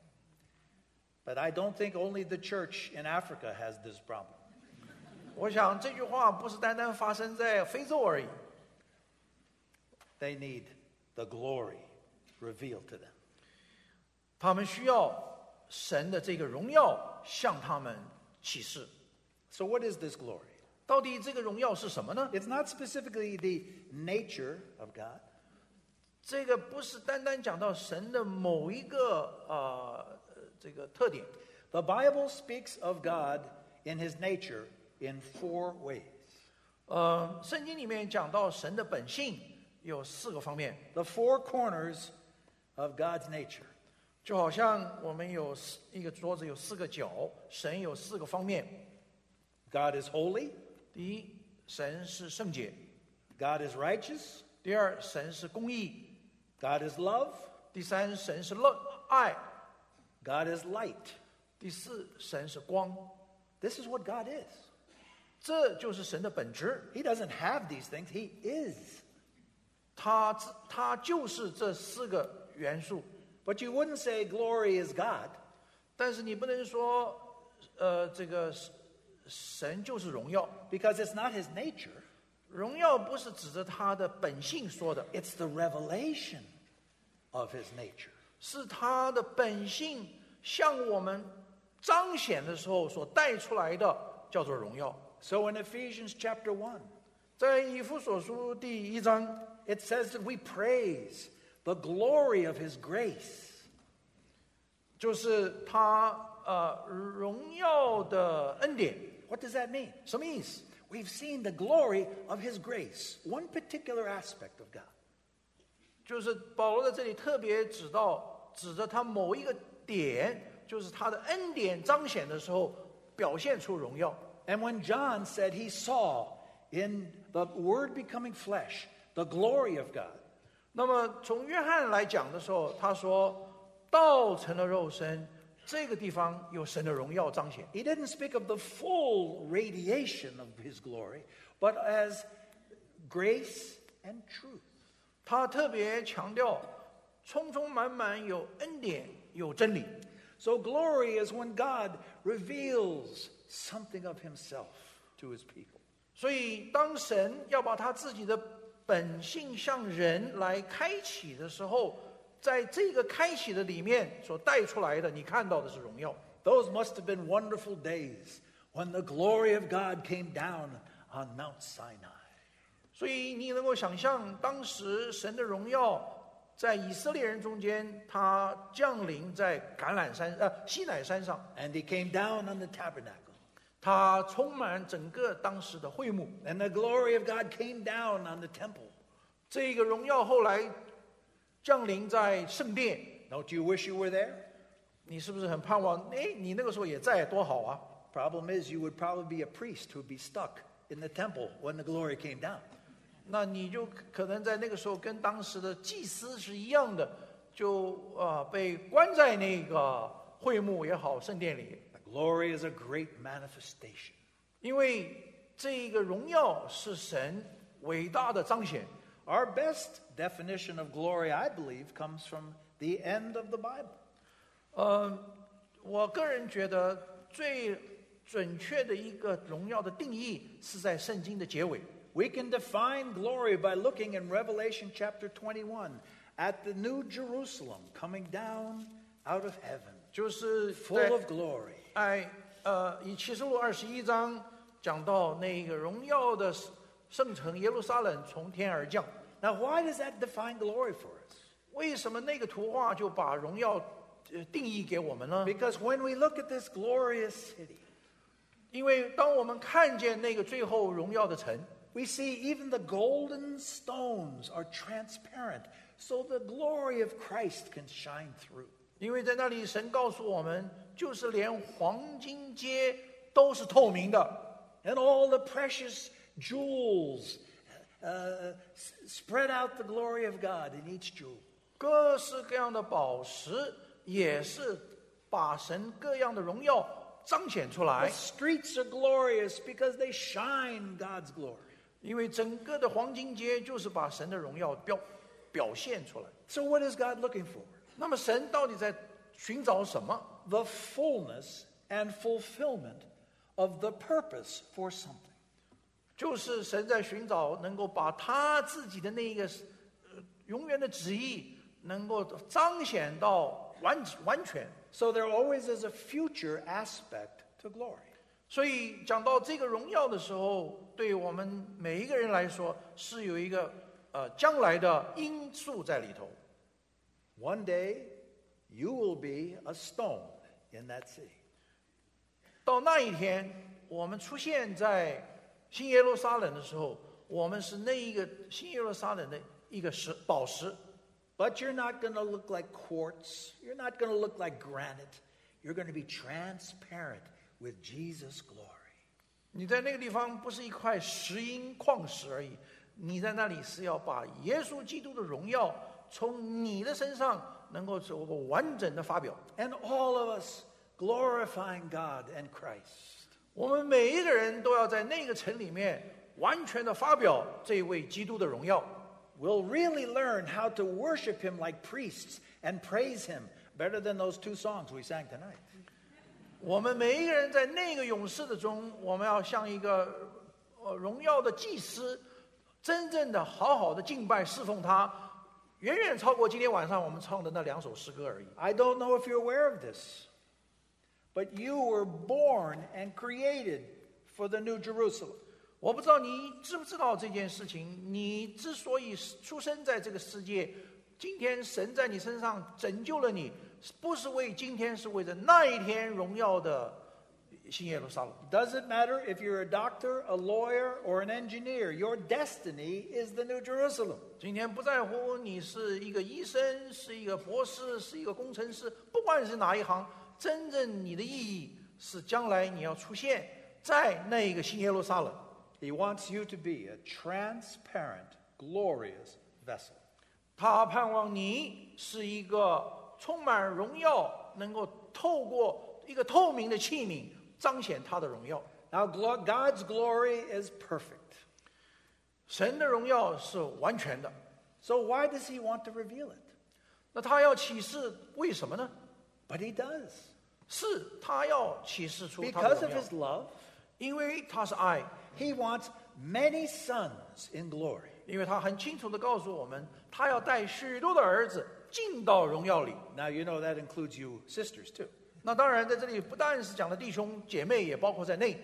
Speaker 1: But I don't think only the church in Africa has this problem.
Speaker 2: 我想这句话不是单单发生在非洲而已。
Speaker 1: They need the glory revealed to them.
Speaker 2: 他们需要神的这个荣耀向他们启示。
Speaker 1: So, what is this glory?
Speaker 2: 到底这个荣耀是什么呢？
Speaker 1: It's not specifically the nature of God.
Speaker 2: 这个不是单单讲到神的某一个呃这个特点。
Speaker 1: The Bible speaks of God in his nature in four ways.
Speaker 2: 呃，圣经里面讲到神的本性有四个方面。
Speaker 1: The four corners of God's nature.
Speaker 2: 就好像我们有一个桌子有四个角，神有四个方面。
Speaker 1: God is holy.
Speaker 2: 第一，神是圣洁；
Speaker 1: God is righteous.
Speaker 2: 第二，神是公义；
Speaker 1: God is love.
Speaker 2: 第三，神是乐爱；
Speaker 1: God is light.
Speaker 2: 第四，神是光。
Speaker 1: This is what God is.
Speaker 2: 这就是神的本质。
Speaker 1: He doesn't have these things. He is.
Speaker 2: 他他就是这四个元素。
Speaker 1: But you wouldn't say glory is God.
Speaker 2: 但是你不能说，呃，这个神就是荣耀，
Speaker 1: Because it's not his nature.
Speaker 2: 荣耀不是指着他的本性说的，
Speaker 1: It's the revelation of his nature.
Speaker 2: 是他的本性向我们彰显的时候所带出来的，叫做荣耀。
Speaker 1: So in Ephesians chapter one,
Speaker 2: 在以弗所书第一章，
Speaker 1: it says that we praise the glory of his grace.
Speaker 2: 就是他呃荣耀的恩典。
Speaker 1: What does that mean?
Speaker 2: 什么意思？
Speaker 1: We've seen the glory of his grace, one particular aspect of God.
Speaker 2: 就是保罗在这里特别指到，指着他某一个点，就是他的恩典彰显的时候，表现出荣耀。
Speaker 1: And when John said he saw in the Word becoming flesh the glory of God,
Speaker 2: 那么从约翰来讲的时候，他说道成了肉身，这个地方有神的荣耀彰显。
Speaker 1: he didn't speak of the full radiation of his glory, but as grace and truth.
Speaker 2: 他特别强调，充充满满有恩典，有真理。
Speaker 1: So glory is when God reveals something of himself to his people.
Speaker 2: 所以，当神要把他自己的本性向人来开启的时候，在这个开启的里面所带出来的，你看到的是荣耀。
Speaker 1: Those must have been wonderful days when the glory of God came down on Mount Sinai.
Speaker 2: 所以你能够想象，当时神的荣耀在以色列人中间，他降临在橄榄山呃西乃山上，
Speaker 1: And he came down on the tabernacle.
Speaker 2: 他充满整个当时的会幕。
Speaker 1: And the glory of God came down on the temple.
Speaker 2: 这个荣耀后来降临在圣殿，
Speaker 1: Don't you wish you were there?
Speaker 2: 你是不是很盼望？哎，你那个时候也在，多好啊！
Speaker 1: Problem is, you would probably be a priest who'd be stuck in the temple when the glory came down.
Speaker 2: 那你就可能在那个时候跟当时的祭司是一样的，就啊、呃、被关在那个会幕也好，圣殿里。
Speaker 1: The glory is a great manifestation.
Speaker 2: 因为这个荣耀是神伟大的彰显。
Speaker 1: Our best definition of glory, I believe, comes from the end of the Bible.
Speaker 2: 呃，我个人觉得最准确的一个荣耀的定义是在圣经的结尾。
Speaker 1: We can define glory by looking in Revelation chapter twenty-one at the new Jerusalem coming down out of heaven,
Speaker 2: 就是在
Speaker 1: full of glory.
Speaker 2: 哎呃，以启示录二十一章讲到那个荣耀的圣城耶路撒冷从天而降。
Speaker 1: Now, why does that define glory for us?
Speaker 2: 为什么那个图画就把荣耀呃定义给我们呢？
Speaker 1: Because when we look at this glorious city,
Speaker 2: 因为当我们看见那个最后荣耀的城，
Speaker 1: we see even the golden stones are transparent, so the glory of Christ can shine through.
Speaker 2: 因为在那里神告诉我们，就是连黄金街都是透明的，
Speaker 1: And all the precious jewels uh, s- spread out the glory of God in each jewel.
Speaker 2: 各式各样的宝石也是把神各样的荣耀彰显出
Speaker 1: The
Speaker 2: 来。
Speaker 1: streets are glorious because they shine God's glory.
Speaker 2: 因为整个的黄金街就是把神的荣耀表表现出来。
Speaker 1: So, what is God looking for?
Speaker 2: 那么神到底在寻找什么？
Speaker 1: The fullness and fulfillment of the purpose for something.
Speaker 2: 就是神在寻找能够把他自己的那个呃永远的旨意能够彰显到完完全。
Speaker 1: So, there always is a future aspect to glory.
Speaker 2: 所以讲到这个荣耀的时候，对我们每一个人来说是有一个呃将来的因素在里头。
Speaker 1: One day, you will be a stone in that sea.
Speaker 2: 到那一天，我们出现在新耶路撒冷的时候，我们是那一个新耶路撒冷的一个石宝石。
Speaker 1: But you're not going to look like quartz. You're not going to look like granite. You're going to be transparent with Jesus' glory.
Speaker 2: 你在那个地方不是一块石英矿石而已，你在那里是要把耶稣基督的荣耀从你的身上能够做个完整的发表。
Speaker 1: And all of us glorifying God and Christ.
Speaker 2: 我们每一个人都要在那个城里面完全的发表这位基督的荣耀。
Speaker 1: We'll really learn how to worship him like priests and praise him better than those two songs we sang tonight.
Speaker 2: 我们每一个人在那个勇士的中，我们要像一个呃荣耀的祭司，真正的好好的敬拜侍奉他，远远超过今天晚上我们唱的那两首诗歌而已。
Speaker 1: I don't know if you're aware of this, but you were born and created for the New Jerusalem.
Speaker 2: 我不知道你知不知道这件事情。你之所以出生在这个世界，今天神在你身上拯救了你，不是为今天，是为着那一天荣耀的新耶路撒冷。
Speaker 1: Doesn't matter if you're a doctor, a lawyer, or an engineer. Your destiny is the New Jerusalem.
Speaker 2: 今天不在乎你是一个医生，是一个博士，是一个工程师，不管是哪一行，真正你的意义是将来你要出现在那一个新耶路撒冷。
Speaker 1: He wants you to be a transparent, glorious vessel.
Speaker 2: 他盼望你是一个充满荣耀，能够透过一个透明的器皿彰显他的荣耀。
Speaker 1: Now, glo- God's glory is perfect.
Speaker 2: 神的荣耀是完全的，
Speaker 1: So why does he want to reveal it?
Speaker 2: 那他要启示为什么呢？
Speaker 1: But he does.
Speaker 2: 是他要启示出他的
Speaker 1: Because
Speaker 2: 荣
Speaker 1: of
Speaker 2: 耀
Speaker 1: his，love,
Speaker 2: 因为他是爱，
Speaker 1: he wants many sons in glory.
Speaker 2: 因为他很清楚地告诉我们，他要带许多的儿子进到荣耀里。
Speaker 1: Now, you know that includes you sisters too.
Speaker 2: 那当然，在这里不但是讲的弟兄姐妹，也包括在内。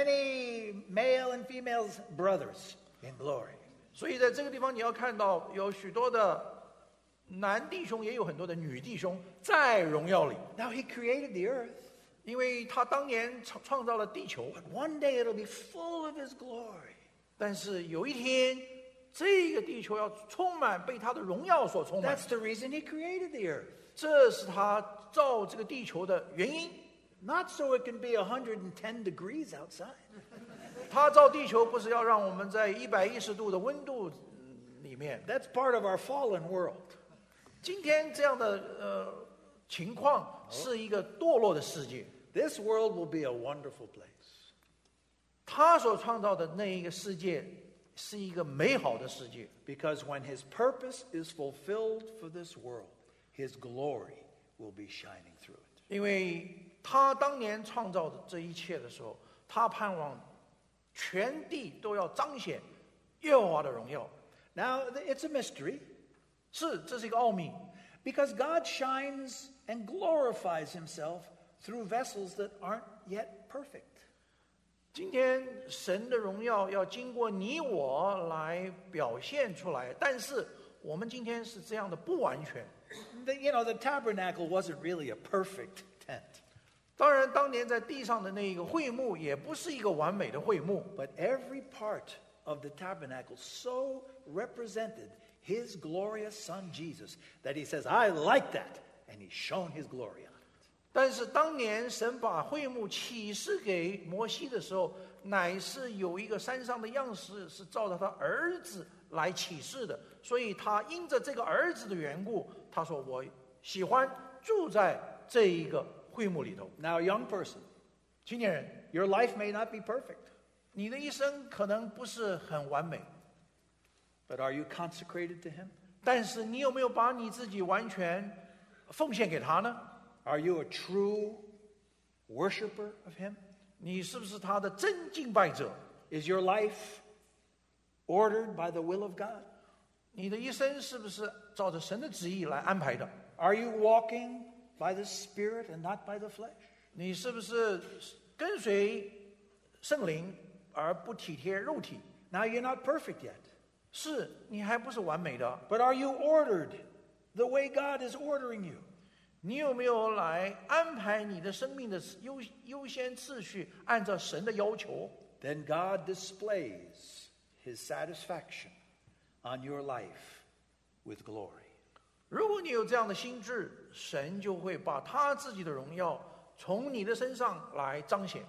Speaker 1: Many male and female brothers in glory.
Speaker 2: 所以在这个地方，你要看到有许多的男弟兄，也有很多的女弟兄在荣耀里。
Speaker 1: Now, he created the earth,
Speaker 2: 因为他当年创创造了地球，
Speaker 1: but one day it'll be full of his glory.
Speaker 2: 但是有一天，这个地球要充满被他的荣耀所充满。
Speaker 1: That's the reason he created the earth.
Speaker 2: 这是他造这个地球的原因。
Speaker 1: Not so it can be one hundred ten degrees outside.
Speaker 2: 他造地球不是要让我们在一百一十度的温度嗯里面。
Speaker 1: That's part of our fallen world.
Speaker 2: 今天这样的呃情况是一个堕落的世界。
Speaker 1: This world will be a wonderful place.
Speaker 2: 他所创造的那一个世界是一个美好的世界，
Speaker 1: Because when his purpose is fulfilled for this world, his glory will be shining through it.
Speaker 2: 因为他当年创造的这一切的时候，他盼望全地都要彰显耶和华的荣耀。
Speaker 1: Now, it's a mystery
Speaker 2: 是，这是一个奥秘，
Speaker 1: because God shines and glorifies himself through vessels that aren't yet perfect.
Speaker 2: 今天神的荣耀要经过你我来表现出来，但是我们今天是这样的不完全。
Speaker 1: The, you know, the tabernacle wasn't really a perfect tent,
Speaker 2: 当然，当年在地上的那一个会幕也不是一个完美的会幕，
Speaker 1: but every part of the tabernacle so represented his glorious son Jesus that he says, I like that, and he's shown his glory on it.
Speaker 2: 但是当年神把会幕启示给摩西的时候，乃是有一个山上的样式是照着他儿子来启示的，所以他因着这个儿子的缘故，他说我喜欢住在这一个会幕里头。
Speaker 1: Now, young person,
Speaker 2: 青年人，
Speaker 1: your life may not be perfect,
Speaker 2: 你的一生可能不是很完美，
Speaker 1: but are you consecrated to him?
Speaker 2: 但是你有没有把你自己完全奉献给他呢？
Speaker 1: Are you a true worshiper of him?
Speaker 2: 你是不是他的真敬拜者？
Speaker 1: Is your life ordered by the will of God?
Speaker 2: 你的一生是不是照着神的旨意来安排的？
Speaker 1: Are you walking by the Spirit and not by the flesh?
Speaker 2: 你是不是跟随圣灵而不体贴肉体？
Speaker 1: Now, you're not perfect yet.
Speaker 2: 是你还不是完美的，
Speaker 1: but are you ordered the way God is ordering you?
Speaker 2: 你有没有来安排你的生命的优优先次序，按照神的要求？
Speaker 1: Then God displays his satisfaction on your life with glory.
Speaker 2: 如果你有这样的心智，神就会把他自己的荣耀从你的身上来彰显。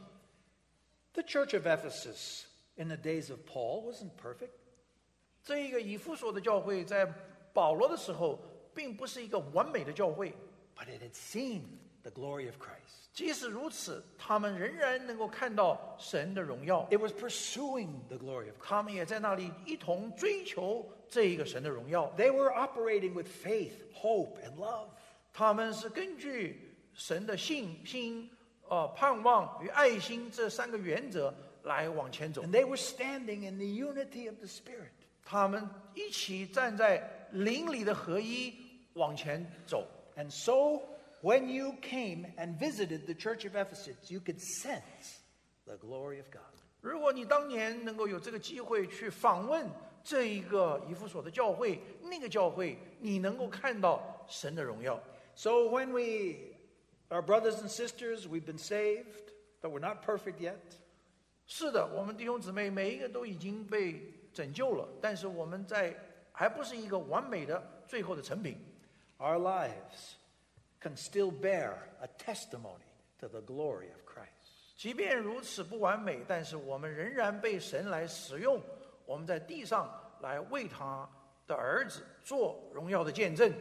Speaker 1: The church of Ephesus in the days of Paul wasn't perfect.
Speaker 2: 这一个以弗所的教会在保罗的时候，并不是一个完美的教会，
Speaker 1: But it had seen the glory of Christ.
Speaker 2: 即使如此，他们仍然能够看到神的荣耀，
Speaker 1: It was pursuing the glory of Christ.
Speaker 2: 他们也在那里一同追求这一个神的荣耀。
Speaker 1: They were operating with faith, hope, and love.
Speaker 2: 他们是根据神的信心、呃盼望与爱心这三个原则来往前走。
Speaker 1: And they were standing in the unity of the Spirit.
Speaker 2: 他们一起站在灵里的合一往前走。
Speaker 1: And so, when you came and visited the church of Ephesus, you could sense the glory of God.
Speaker 2: 如果你当年能够有这个机会去访问这一个以弗所的教会，那个教会，你能够看到神的荣耀。
Speaker 1: So, when we, our brothers and sisters, we've been saved, but we're not perfect yet.
Speaker 2: 是的，我们弟兄姊妹每一个都已经被拯救了，但是我们在还不是一个完美的最后的成品。
Speaker 1: Our lives can still bear a testimony to the glory of Christ.
Speaker 2: 即便如此不完美，但是我们仍然被神来使用，我们在地上来为他的儿子做荣耀的见证。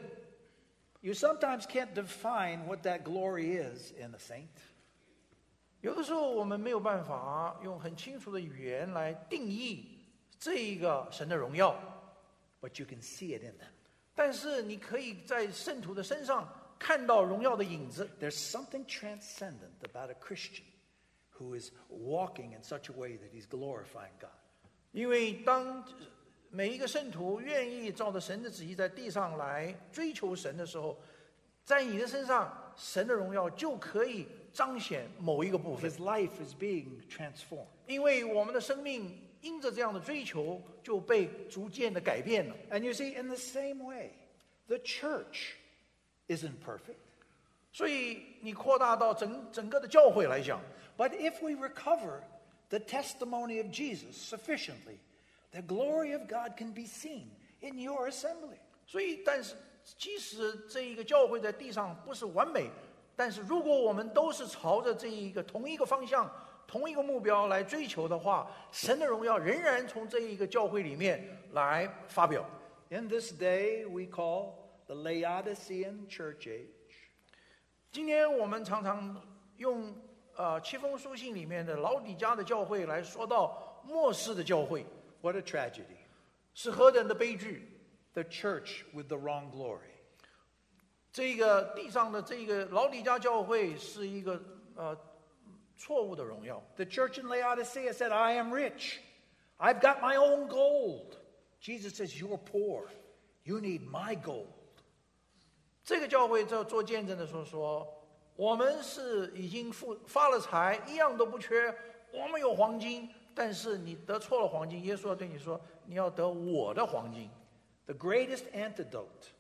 Speaker 1: You sometimes can't define what that glory is in a saint.
Speaker 2: 有的时候我们没有办法用很清楚的语言来定义这一个神的荣耀，
Speaker 1: But you can see it in them.
Speaker 2: 但是你可以在圣徒的身上看到荣耀的影子。
Speaker 1: There's something transcendent about a Christian who is walking in such a way that he's glorifying God.
Speaker 2: 因为当每一个圣徒愿意照着神的旨意在地上来追求神的时候，在你的身上，神的荣耀就可以彰显某一个部分。
Speaker 1: His life is being transformed.
Speaker 2: 因为我们的生命因着这样的追求，就被逐渐的改变了。
Speaker 1: And you see, in the same way, the church isn't perfect.
Speaker 2: 所以你扩大到整整个的教会来讲，
Speaker 1: But if we recover the testimony of Jesus sufficiently, the glory of God can be seen in your assembly.
Speaker 2: 所以但是即使这一个教会在地上不是完美，但是如果我们都是朝着这一个同一个方向、同一个目标来追求的话，神的荣耀仍然从这一个教会里面来发表。
Speaker 1: In this day we call the Laodicean church age.
Speaker 2: 今天我们常常用呃七封书信里面的老底嘉的教会来说到末世的教会，
Speaker 1: What a tragedy.
Speaker 2: 是何等的悲剧！
Speaker 1: The church with the wrong glory.
Speaker 2: 这个地上的这个老底嘉教会是一个呃错误的荣耀。
Speaker 1: The church in Laodicea said, I am rich. I've got my own gold. Jesus says, you're poor. You need my gold.
Speaker 2: 这个教会在做见证的时候说，我们是已经富发了财，一样都不缺，我们有黄金，但是你得错了黄金，耶稣要对你说，你要得我的黄金。
Speaker 1: The greatest antidote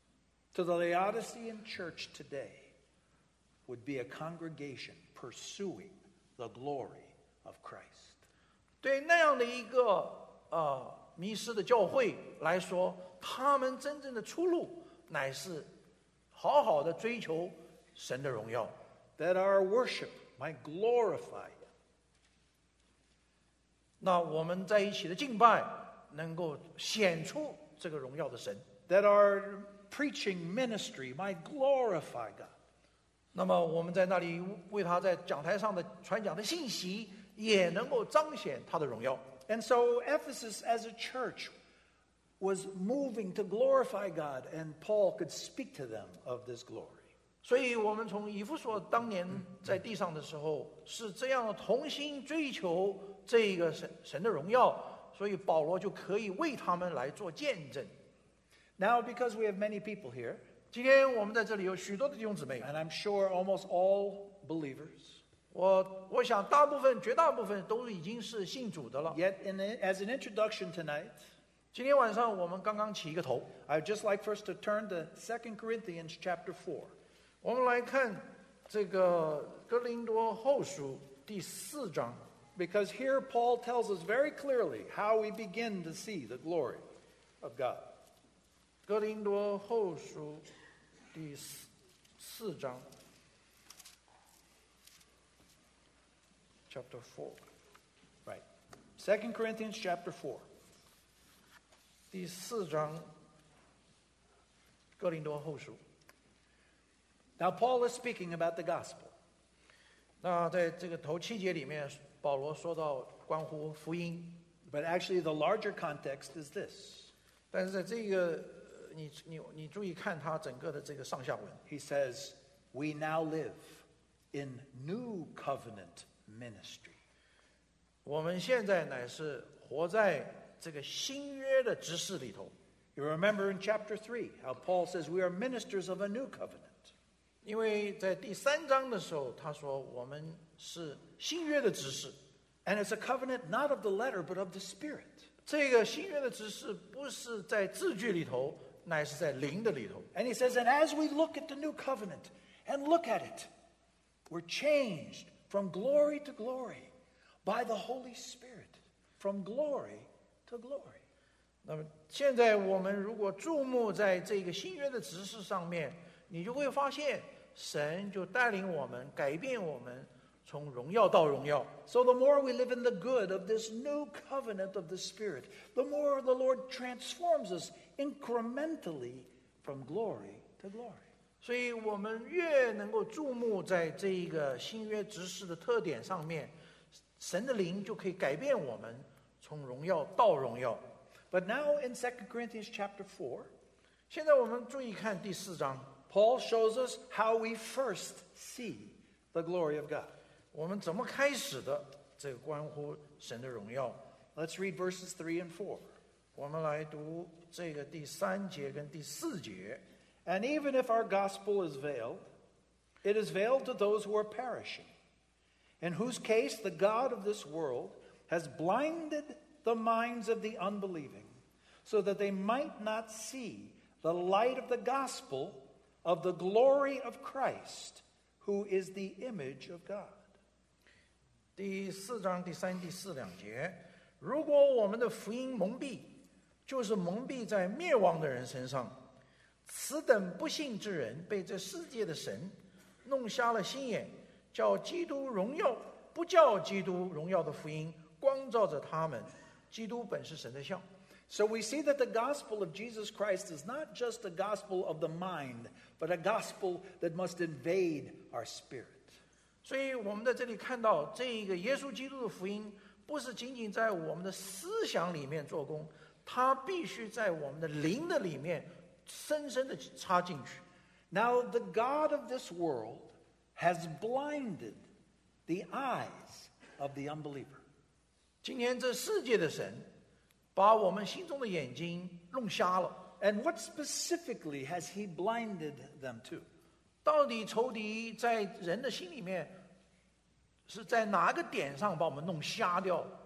Speaker 1: to the Laodicean church today would be a congregation pursuing the glory of Christ.
Speaker 2: 对那样的一个呃迷失的教会来说，他们真正的出路乃是好好的追求神的荣耀。
Speaker 1: That our worship might glorify Him.
Speaker 2: 那我们在一起的敬拜能够显出这个荣耀的神。
Speaker 1: That our preaching ministry might glorify God.
Speaker 2: 那么我们在那里为他在讲台上的传讲的信息，也能够彰显他的荣耀。
Speaker 1: And so Ephesus as a church was moving to glorify God, and Paul could speak to them of this glory.
Speaker 2: 所以我们从以弗所当年在地上的时候，是这样的同心追求这个神神的荣耀，所以保罗就可以为他们来做见证。
Speaker 1: Now, because we have many people here,
Speaker 2: 今天我们在这里有许多的弟兄姊妹，
Speaker 1: and I'm sure almost all believers,
Speaker 2: 我我想大部分、绝大部分都已经是信主的了。
Speaker 1: yet in the, as an introduction tonight,
Speaker 2: 今天晚上我们刚刚起一个头，
Speaker 1: I'd just like for us to turn to Second Corinthians chapter four.
Speaker 2: 我们来看这个哥林多后书第四章。
Speaker 1: Because here Paul tells us very clearly how we begin to see the glory of God.
Speaker 2: 哥林多后书第四四章 ，Chapter four，
Speaker 1: Right. Second Corinthians chapter four.
Speaker 2: 第四章，哥林多后书。
Speaker 1: Now Paul is speaking about the gospel.
Speaker 2: 那在这个头七节里面，保罗说到关乎福音，
Speaker 1: But actually the larger context is this.
Speaker 2: 但是在这个呃你你你注意看他整个的这个上下文，
Speaker 1: He says, we now live in new covenant ministry.
Speaker 2: 我们现在乃是活在这个新约的执事里头。
Speaker 1: You remember in chapter three how Paul says we are ministers of a new covenant.
Speaker 2: 因为在第三章的时候，他说我们是新约的执事。
Speaker 1: And it's a covenant not of the letter but of the Spirit.
Speaker 2: 这个新约的执事不是在字句里头，乃是在灵的里头。
Speaker 1: And he says, and as we look at the new covenant and look at it, we're changed from glory to glory by the Holy Spirit, from glory to glory.
Speaker 2: 那么现在我们如果注目在这个新约的执事上面，你就会发现神就带领我们，改变我们，从荣耀到荣耀。
Speaker 1: So the more we live in the good of this new covenant of the Spirit, the more the Lord transforms us incrementally from glory to glory.
Speaker 2: 所以我们越能够注目在这一个新约执事的特点上面，神的灵就可以改变我们，从荣耀到荣耀。
Speaker 1: But now in Second Corinthians chapter four,
Speaker 2: 现在我们注意看第四章，
Speaker 1: Paul shows us how we first see the glory of God.
Speaker 2: 我们怎么开始的这个关乎神的荣耀。
Speaker 1: Let's read verses three and four.
Speaker 2: 我们来读这个第三节跟第四节。
Speaker 1: And even if our gospel is veiled, it is veiled to those who are perishing, in whose case the God of this world has blinded the minds of the unbelieving, so that they might not see the light of the gospel of the glory of Christ, who is the image of God.
Speaker 2: 第四章第三、第四两节，如果我们的福音蒙蔽，就是蒙蔽在灭亡的人身上。此等不信之人，被这世界的神弄瞎了心眼，叫基督荣耀不叫基督荣耀的福音光照着他们。基督本是神的像。
Speaker 1: So we see that the gospel of Jesus Christ is not just a gospel of the mind, but a gospel that must invade our spirit.
Speaker 2: 所以我们在这里看到，这一个耶稣基督的福音，不是仅仅在我们的思想里面做工，它必须在我们的灵的里面深深的插进去。
Speaker 1: Now, the God of this world has blinded the eyes of the unbeliever.
Speaker 2: 今天这世界的神，把我们心中的眼睛弄瞎了。
Speaker 1: And what specifically has he blinded them to?
Speaker 2: 到底仇敌在人的心里面，是在哪个点上把我们弄瞎掉了？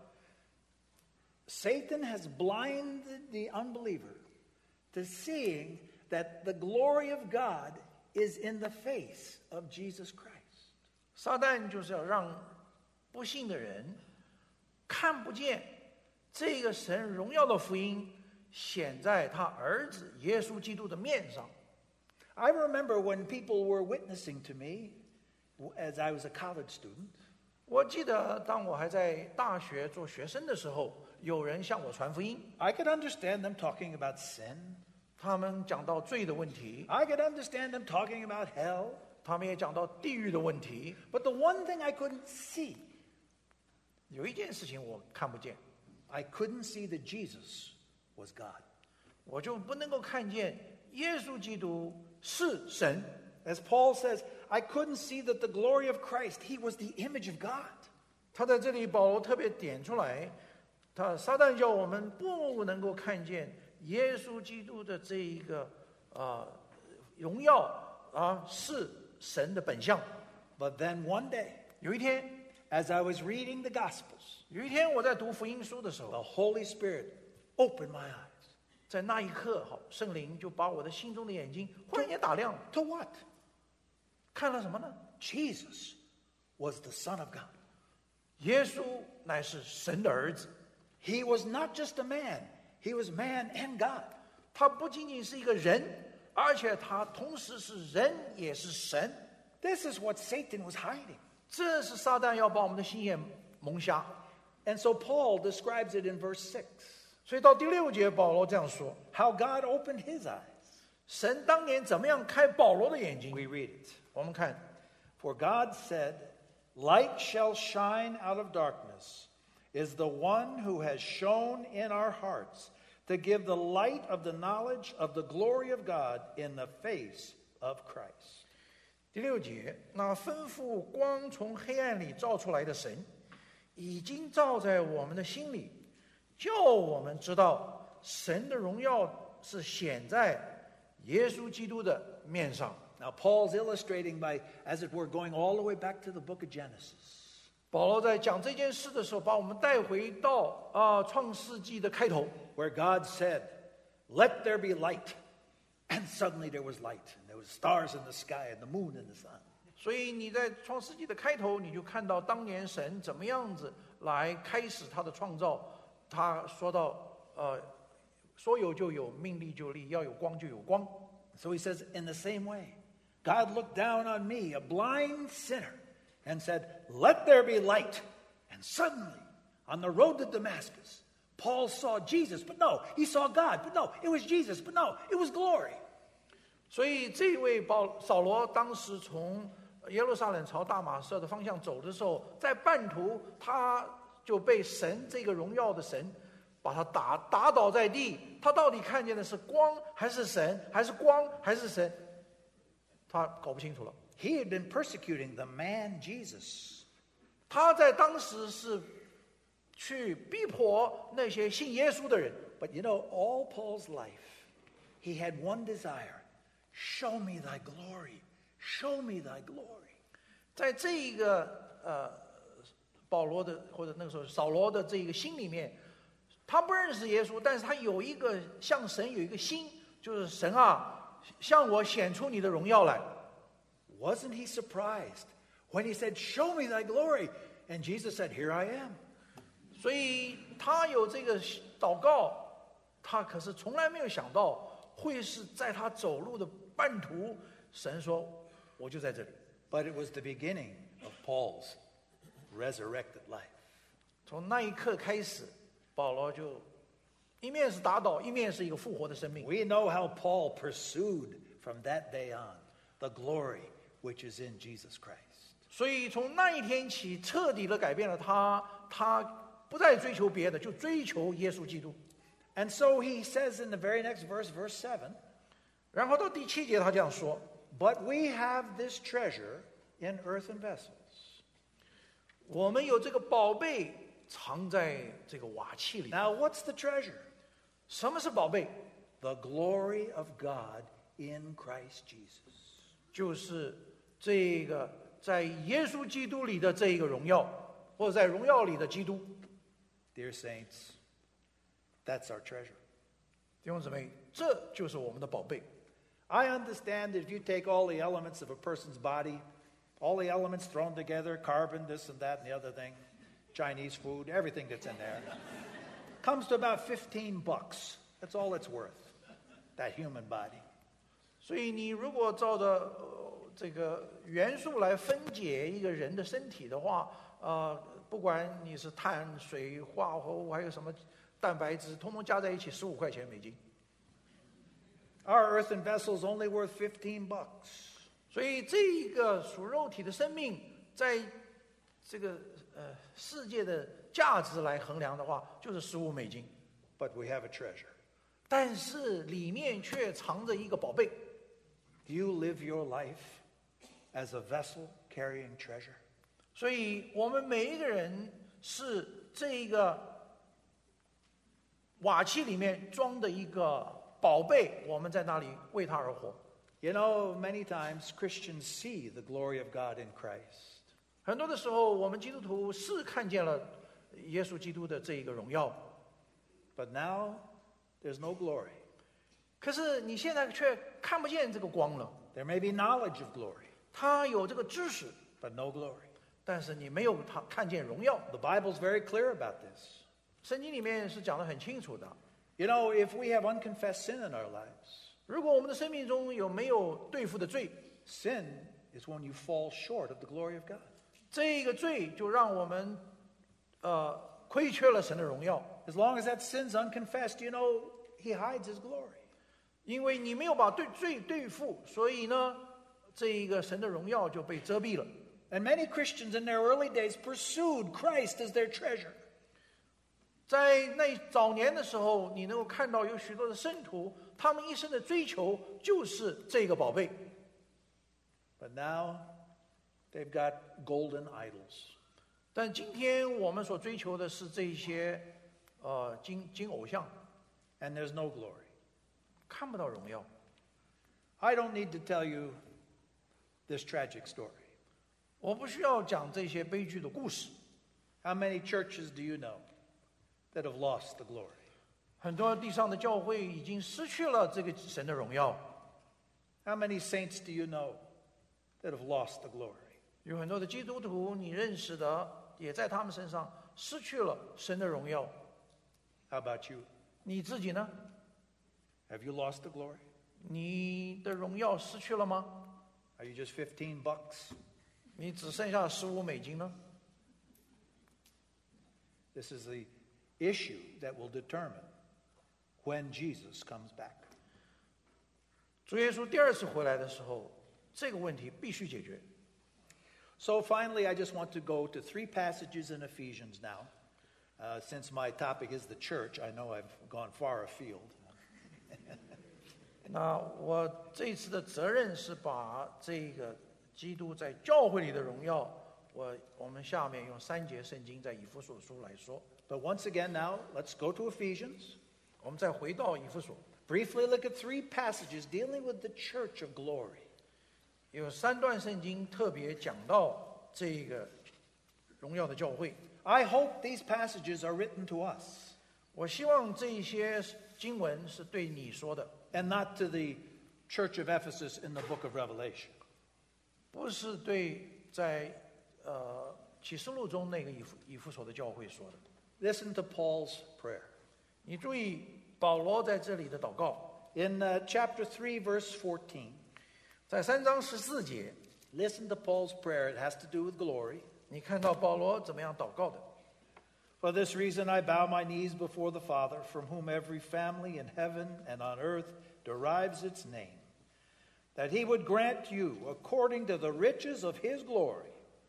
Speaker 1: Satan has blinded the unbeliever to seeing that the glory of God is in the face of Jesus Christ.
Speaker 2: 撒旦就是要让不信的人看不见这个神荣耀的福音显在他儿子耶稣基督的面上。
Speaker 1: I remember when people were witnessing to me as I was a college student.
Speaker 2: 我记得当我还在大学做学生的时候，有人向我传福音，
Speaker 1: I could understand them talking about sin.
Speaker 2: 他们讲到罪的问题，
Speaker 1: I could understand them talking about hell.
Speaker 2: 他们也讲到地狱的问题。
Speaker 1: But the one thing I couldn't see,
Speaker 2: 有一件事情我看不见，
Speaker 1: I couldn't see that Jesus was God.
Speaker 2: 我就不能够看见耶稣基督是神。
Speaker 1: As Paul says, I couldn't see that the glory of Christ, he was the image of God.
Speaker 2: 他在这里保罗特别点出来，他撒旦叫我们不能够看见耶稣基督的这一个啊、呃、荣耀啊是神的本相。
Speaker 1: But then one day,
Speaker 2: 有一天，
Speaker 1: as I was reading the Gospels,
Speaker 2: 有一天我在读福音书的时候，
Speaker 1: the Holy Spirit opened my eyes.
Speaker 2: 在那一刻，好，圣灵就把我的心中的眼睛忽然间打亮了。
Speaker 1: To what?
Speaker 2: 看了什么呢？
Speaker 1: Jesus was the Son of God.
Speaker 2: 耶稣乃是神的儿子，
Speaker 1: He was not just a man, he was man and God.
Speaker 2: 他不仅仅是一个人，而且他同时是人也是神。
Speaker 1: This is what Satan was hiding.
Speaker 2: 这是撒旦要把我们的心眼蒙瞎。
Speaker 1: And so Paul describes it in verse six,
Speaker 2: 所以到第六节，保罗这样说：
Speaker 1: how God opened his eyes.
Speaker 2: 神当年怎么样开保罗的眼睛？
Speaker 1: We read it.
Speaker 2: 我们看，
Speaker 1: For God said, Light shall shine out of darkness, is the one who has shone in our hearts to give the light of the knowledge of the glory of God in the face of Christ.
Speaker 2: 第六节，那吩咐光从黑暗里照出来的神，已经照在我们的心里，叫我们知道神的荣耀是显在耶稣基督的面上。
Speaker 1: Now, Paul's illustrating by, as it were, going all the way back to the book of Genesis.
Speaker 2: 保罗在讲这件事的时候，把我们带回到啊创世纪的开头，
Speaker 1: Where God said, Let there be light. And suddenly there was light. And there was stars in the sky and the moon and the sun.
Speaker 2: 所以你在创世纪的开头，你就看到当年神怎么样子来开始他的创造。他说到，呃，说有就有，命立就立，要有光就有光。
Speaker 1: So he says, in the same way, God looked down on me, a blind sinner, and said, Let there be light. And suddenly, on the road to Damascus, Paul saw Jesus, but no, he saw God, but no, it was Jesus, but no, it was glory.
Speaker 2: 所以这位保扫罗当时从耶路撒冷朝大马色的方向走的时候，在半途他就被神这个荣耀的神把他打打倒在地。他到底看见的是光还是神，还是光还是神？他搞不清楚了。
Speaker 1: He had been persecuting the man Jesus.
Speaker 2: 他在当时是去逼迫那些信耶稣的人。
Speaker 1: But you know, all Paul's life, he had one desire. Show me thy glory. Show me thy glory.
Speaker 2: 在这一个呃保罗的或者那个时候扫罗的这个心里面，他不认识耶稣，但是他有一个向神有一个心，就是神啊，向我显出你的荣耀来。
Speaker 1: Wasn't he surprised when he said, Show me thy glory? And Jesus said, Here I am.
Speaker 2: 所以他有这个祷告，他可是从来没有想到会是在他走路的半途，神说我就在这里。
Speaker 1: But it was the beginning of Paul's resurrected life.
Speaker 2: 从那一刻开始，保罗就一面是打倒，一面是一个复活的生命。
Speaker 1: We know how Paul pursued from that day on the glory which is in Jesus Christ.
Speaker 2: 所以从那一天起，彻底的改变了他，他不再追求别的，就追求耶稣基督。
Speaker 1: And so he says in the very next verse, verse seven,
Speaker 2: 然后到第七节，他这样说：
Speaker 1: But we have this treasure in earthen vessels.
Speaker 2: 我们有这个宝贝藏在这个瓦器里。
Speaker 1: Now, what's the treasure?
Speaker 2: 什么是宝贝？
Speaker 1: The glory of God in Christ Jesus.
Speaker 2: 就是这个在耶稣基督里的这一个荣耀，或者在荣耀里的基督。
Speaker 1: Dear saints, that's our treasure.
Speaker 2: 弟兄姊妹，这就是我们的宝贝。
Speaker 1: I understand that if you take all the elements of a person's body, all the elements thrown together, carbon, this and that and the other thing, Chinese food, everything that's in there, comes to about fifteen bucks. That's all it's worth, that human body.
Speaker 2: 所以你如果照着、呃、这个元素来分解一个人的身体的话，呃，不管你是碳、水、化合物，还有什么蛋白质，通通加在一起十五块钱美金。
Speaker 1: Our earthen vessel's only worth fifteen bucks.
Speaker 2: 所以这一个属肉体的生命，在这个呃世界的价值来衡量的话，就是十五美金。
Speaker 1: But we have a treasure.
Speaker 2: 但是里面却藏着一个宝贝。
Speaker 1: Do you live your life as a vessel carrying treasure?
Speaker 2: 所以我们每一个人是这一个瓦器里面装的一个宝贝，我们在那里为它而活。
Speaker 1: You know, many times Christians see the glory of God in Christ.
Speaker 2: 很多的时候，我们基督徒是看见了耶稣基督的这一个荣耀，
Speaker 1: But now there's no glory
Speaker 2: 可是你现在却看不见这个光了。
Speaker 1: There may be knowledge of glory,
Speaker 2: 他有这个知识，
Speaker 1: but no glory.
Speaker 2: 但是你没有他看见荣耀。
Speaker 1: The Bible's very clear about this.
Speaker 2: 圣经里面是讲得很清楚的。
Speaker 1: You know, if we have unconfessed sin in our lives,
Speaker 2: 如果我们的生命中有没有对付的罪，
Speaker 1: sin is when you fall short of the glory of God.
Speaker 2: 这个罪就让我们呃亏缺了神的荣耀。
Speaker 1: As long as that sin's unconfessed, you know, he hides his glory.
Speaker 2: 因为你没有把对罪对付，所以呢，这一个神的荣耀就被遮蔽了。
Speaker 1: And many Christians in their early days pursued Christ as their treasure.
Speaker 2: 在那早年的时候，你能够看到有许多的圣徒，他们一生的追求就是这个宝贝。
Speaker 1: But now they've got golden idols.
Speaker 2: 但今天我们所追求的是这些呃金金偶像，
Speaker 1: And there's no glory.
Speaker 2: 看不到荣耀。
Speaker 1: I don't need to tell you this tragic story.
Speaker 2: 我不需要讲这些悲剧的故事。
Speaker 1: How many churches do you know that have lost the glory?
Speaker 2: 很多地上的教会已经失去了这个神的荣耀。
Speaker 1: How many saints do you know that have lost the glory?
Speaker 2: 有很多的基督徒你认识的，也在他们身上失去了神的荣耀。
Speaker 1: How about you?
Speaker 2: 你自己呢？
Speaker 1: Have you lost the glory?
Speaker 2: 你的荣耀失去了吗？
Speaker 1: Are you just fifteen bucks?
Speaker 2: 你只剩下十五美金呢？
Speaker 1: This is the issue that will determine when Jesus comes back.
Speaker 2: 主耶稣第二次回来的时候，这个问题必须解决。
Speaker 1: So finally, I just want to go to three passages in Ephesians now. Uh, since my topic is the church, I know I've gone far afield.
Speaker 2: 那我这一次的责任是把这个基督在教会里的荣耀，我我们下面用三节圣经在以弗所书来说。
Speaker 1: But once again now, let's go to Ephesians.
Speaker 2: 我们再回到以弗所，
Speaker 1: Briefly look at three passages dealing with the church of glory.
Speaker 2: 有三段圣经特别讲到这个荣耀的教会。
Speaker 1: I hope these passages are written to us
Speaker 2: 我希望这一些经文是对你说的，
Speaker 1: and not to the church of Ephesus in the book of Revelation.
Speaker 2: 不是对在呃启示录中那个以弗以弗所的教会说的。
Speaker 1: Listen to Paul's prayer.
Speaker 2: 你注意保罗在这里的祷告，
Speaker 1: In uh, chapter three, verse fourteen,
Speaker 2: 在三章十四节，
Speaker 1: listen to Paul's prayer. It has to do with glory.
Speaker 2: 你看到保罗怎么样祷告的？
Speaker 1: For this reason, I bow my knees before the Father, from whom every family in heaven and on earth derives its name, that he would grant you, according to the riches of his glory,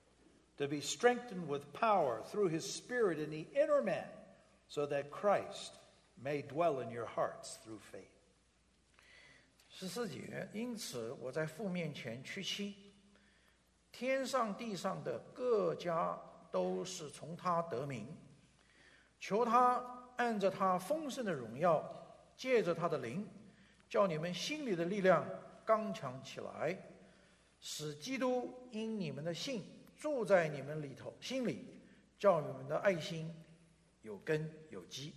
Speaker 1: to be strengthened with power through his Spirit in the inner man, so that Christ may dwell in your hearts through faith.
Speaker 2: 十四节，因此我在父面前屈膝，天上地上的各家都是从他得名，求他按着他丰盛的荣耀，借着他的灵，叫你们心里的力量刚强起来，使基督因你们的信住在你们里头心里，叫你们的爱心有根有基。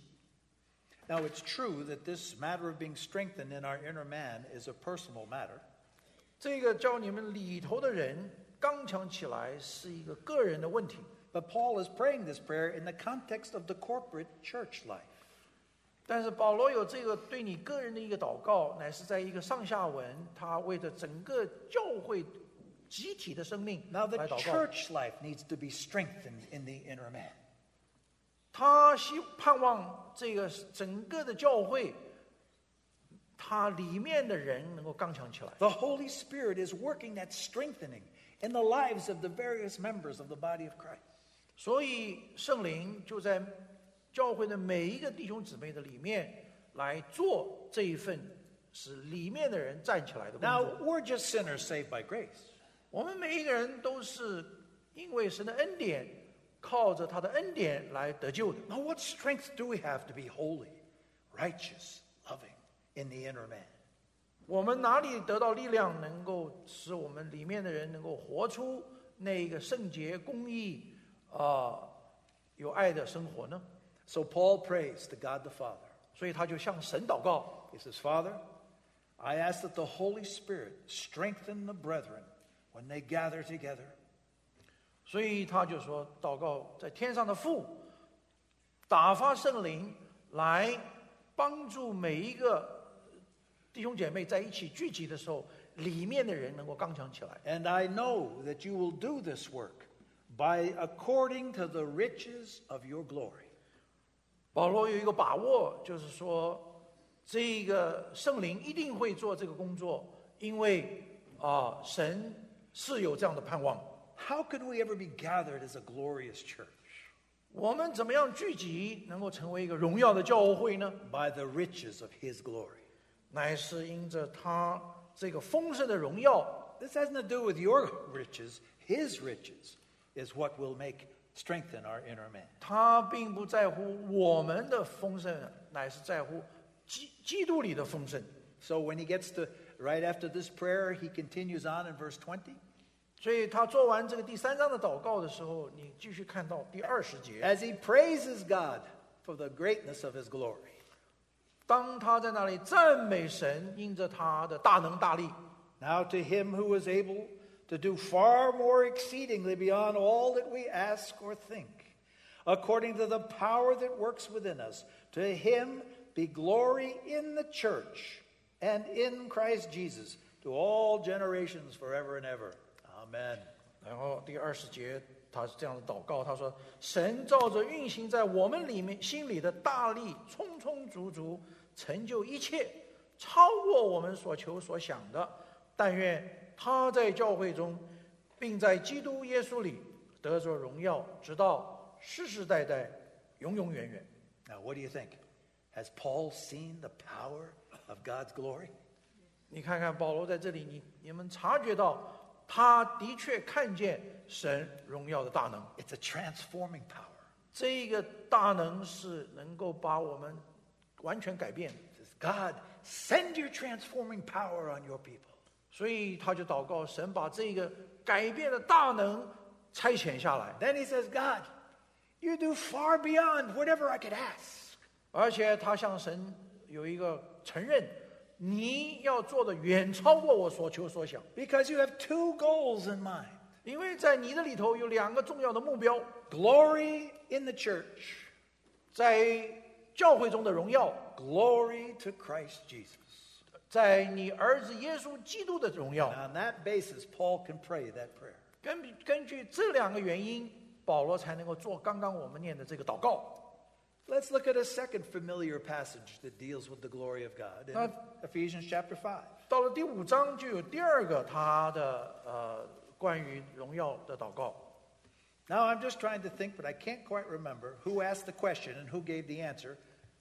Speaker 1: Now, it's true that this matter of being strengthened in our inner man is a personal matter.
Speaker 2: 这个叫你们里头的人刚强起来是一个个人的问题。
Speaker 1: But Paul is praying this prayer in the context of the corporate church life.
Speaker 2: 但是保罗有这个对你个人的一个祷告，乃是在一个上下文，他为着整个教会集体的生命
Speaker 1: Now,
Speaker 2: 来
Speaker 1: the
Speaker 2: 祷告。
Speaker 1: church life needs to be strengthened in the inner man.
Speaker 2: 他希盼望这个整个的教会，他里面的人能够刚强起来。
Speaker 1: The Holy Spirit is working that strengthening in the lives of the various members of the body of Christ.
Speaker 2: 所以圣灵就在教会的每一个弟兄姊妹的里面来做这一份使里面的人站起来的工
Speaker 1: Now,
Speaker 2: 作。
Speaker 1: we're just sinners saved by grace.
Speaker 2: 我们每一个人都是因为神的恩典，靠着他的恩典来得救的。
Speaker 1: Now, what strength do we have to be holy, righteous, loving in the inner man?
Speaker 2: 我们哪里得到力量，能够使我们里面的人能够活出那个圣洁、公义啊、呃有爱的生活呢？
Speaker 1: So Paul prays to God the Father.
Speaker 2: 所以他就向神祷告。
Speaker 1: He says, Father, I ask that the Holy Spirit strengthen the brethren when they gather together.
Speaker 2: 所以他就说，祷告在天上的父，打发圣灵来帮助每一个弟兄姐妹在一起聚集的时候，里面的人能够刚强起来。
Speaker 1: And I know that you will do this work by according to the riches of your glory.
Speaker 2: 保罗有一个把握，就是说，这个圣灵一定会做这个工作，因为啊、神是有这样的盼望。
Speaker 1: How could we ever be gathered as a glorious church?
Speaker 2: 我们怎么样聚集，能够成为一个荣耀的教会呢？
Speaker 1: By the riches of his glory.
Speaker 2: 乃是因着他这个丰盛的荣耀。
Speaker 1: This has nothing to do with your riches. His riches is what will make strengthen our inner man.
Speaker 2: 他并不在乎我们的丰盛，乃是在乎基基督里的丰盛。
Speaker 1: So when he gets to right after this prayer, he continues on in verse twenty.
Speaker 2: 所以他做完这个第三章的祷告的时候，你继续看到第二十节。
Speaker 1: As he praises God for the greatness of his glory.
Speaker 2: 当他在那里赞美神，因着他的大能大力。
Speaker 1: Now to him who is able to do far more exceedingly beyond all that we ask or think, according to the power that works within us, to him be glory in the church and in Christ Jesus to all generations forever and ever. Amen.
Speaker 2: 然后第二十节，他是这样的祷告，他说：“神照着运行在我们里面心里的大力，充充足足成就一切，超过我们所求所想的。但愿他在教会中，并在基督耶稣里得着荣耀，直到世世代代，永永远远。”
Speaker 1: Now, what do you think? Has Paul seen the power of God's glory?
Speaker 2: 你看看保罗在这里，你你们察觉到，他的确看见神荣耀的大能。
Speaker 1: It's a transforming power.
Speaker 2: 这个大能是能够把我们完全改变。
Speaker 1: It says, God, send your transforming power on your people.
Speaker 2: 所以他就祷告神把这个改变的大能差遣下来。
Speaker 1: Then he says, God, you do far beyond whatever I could ask.
Speaker 2: 而且他向神有一个承认，你要做的远超过我所求所想，
Speaker 1: Because you have two goals in mind.
Speaker 2: 因为在你的里头有两个重要的目标：
Speaker 1: Glory in the church,
Speaker 2: 在教会中的荣耀，
Speaker 1: glory to Christ Jesus.
Speaker 2: 在你儿子耶稣基督的荣耀。
Speaker 1: And on that basis, Paul can pray that prayer.
Speaker 2: 根根据这两个原因，保罗才能够做刚刚我们念的这个祷告。
Speaker 1: Let's look at a second familiar passage that deals with the glory of God in
Speaker 2: Uh,
Speaker 1: Ephesians chapter five.
Speaker 2: 到了第五章，就有第二个他的呃关于荣耀的祷告。
Speaker 1: Now, I'm just trying to think, but I can't quite remember who asked the question and who gave the answer.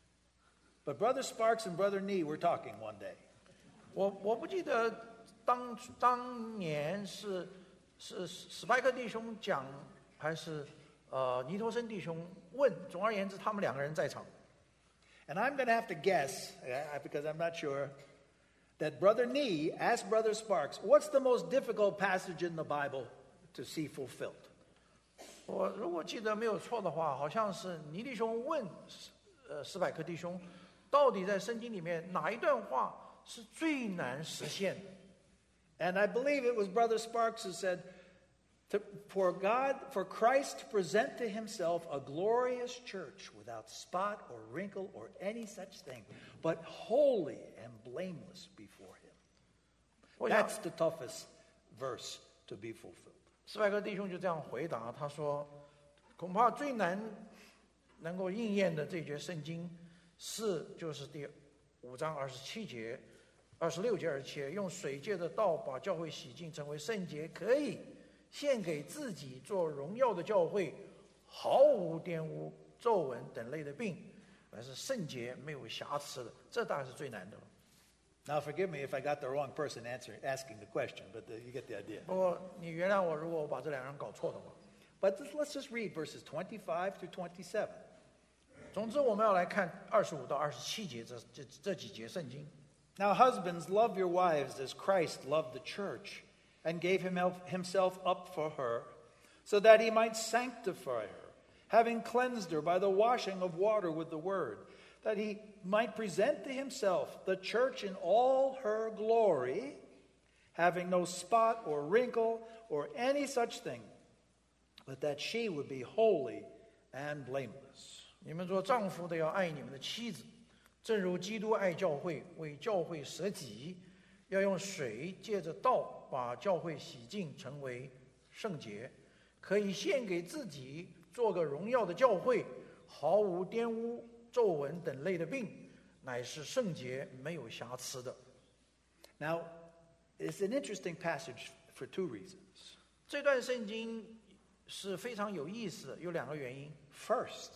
Speaker 1: But Brother Sparks and Brother Nee were talking one day.
Speaker 2: 我我不记得当当年是是史派克弟兄讲，还是呃尼托森弟兄问。总而言之，他们两个人在场。
Speaker 1: And I'm going to have to guess, uh, because I'm not sure, that Brother Nee asked Brother Sparks, what's the most difficult passage in the Bible to see fulfilled?
Speaker 2: 我如果记得没有错的话，好像是尼弟兄问呃史派克弟兄，到底在圣经里面哪一段话是最难实现的？
Speaker 1: And I believe it was Brother Sparks who said, to, for God, for Christ to present to himself a glorious church without spot or wrinkle or any such thing, but holy and blameless before him.
Speaker 2: 我想
Speaker 1: That's the toughest verse to be fulfilled.
Speaker 2: 史派克弟兄就这样回答，他说：“恐怕最难能够应验的这节圣经是就是第五章二十七节、二十六节、二十七节，用水界的道把教会洗净，成为圣洁，可以献给自己做荣耀的教会，毫无玷污、皱纹等类的病，而是圣洁没有瑕疵的。这当然是最难的了。”
Speaker 1: Now, forgive me if I got the wrong person answering, asking the question, but the, you get the idea.
Speaker 2: 不过你原谅我，如果我把这两人搞错的话。
Speaker 1: But just, let's just read verses twenty-five through twenty-seven.
Speaker 2: 总之，我们要来看二十五到二十七节这这这几节圣经。
Speaker 1: Now, husbands, love your wives as Christ loved the church and gave him himself up for her, so that he might sanctify her, having cleansed her by the washing of water with the word, that he might present to himself the church in all her glory, having no spot or wrinkle or any such thing, but that she would be holy and blameless.
Speaker 2: 你们做丈夫的要爱你们的妻子，正如基督爱教会，为教会舍己，要用水借着道把教会洗净，成为圣洁，可以献给自己，做个荣耀的教会，毫无玷污、皱纹等类的病，乃是圣洁，没有瑕疵的。
Speaker 1: Now, it's an interesting passage for two reasons.
Speaker 2: 这段圣经是非常有意思的，有两个原因。
Speaker 1: First,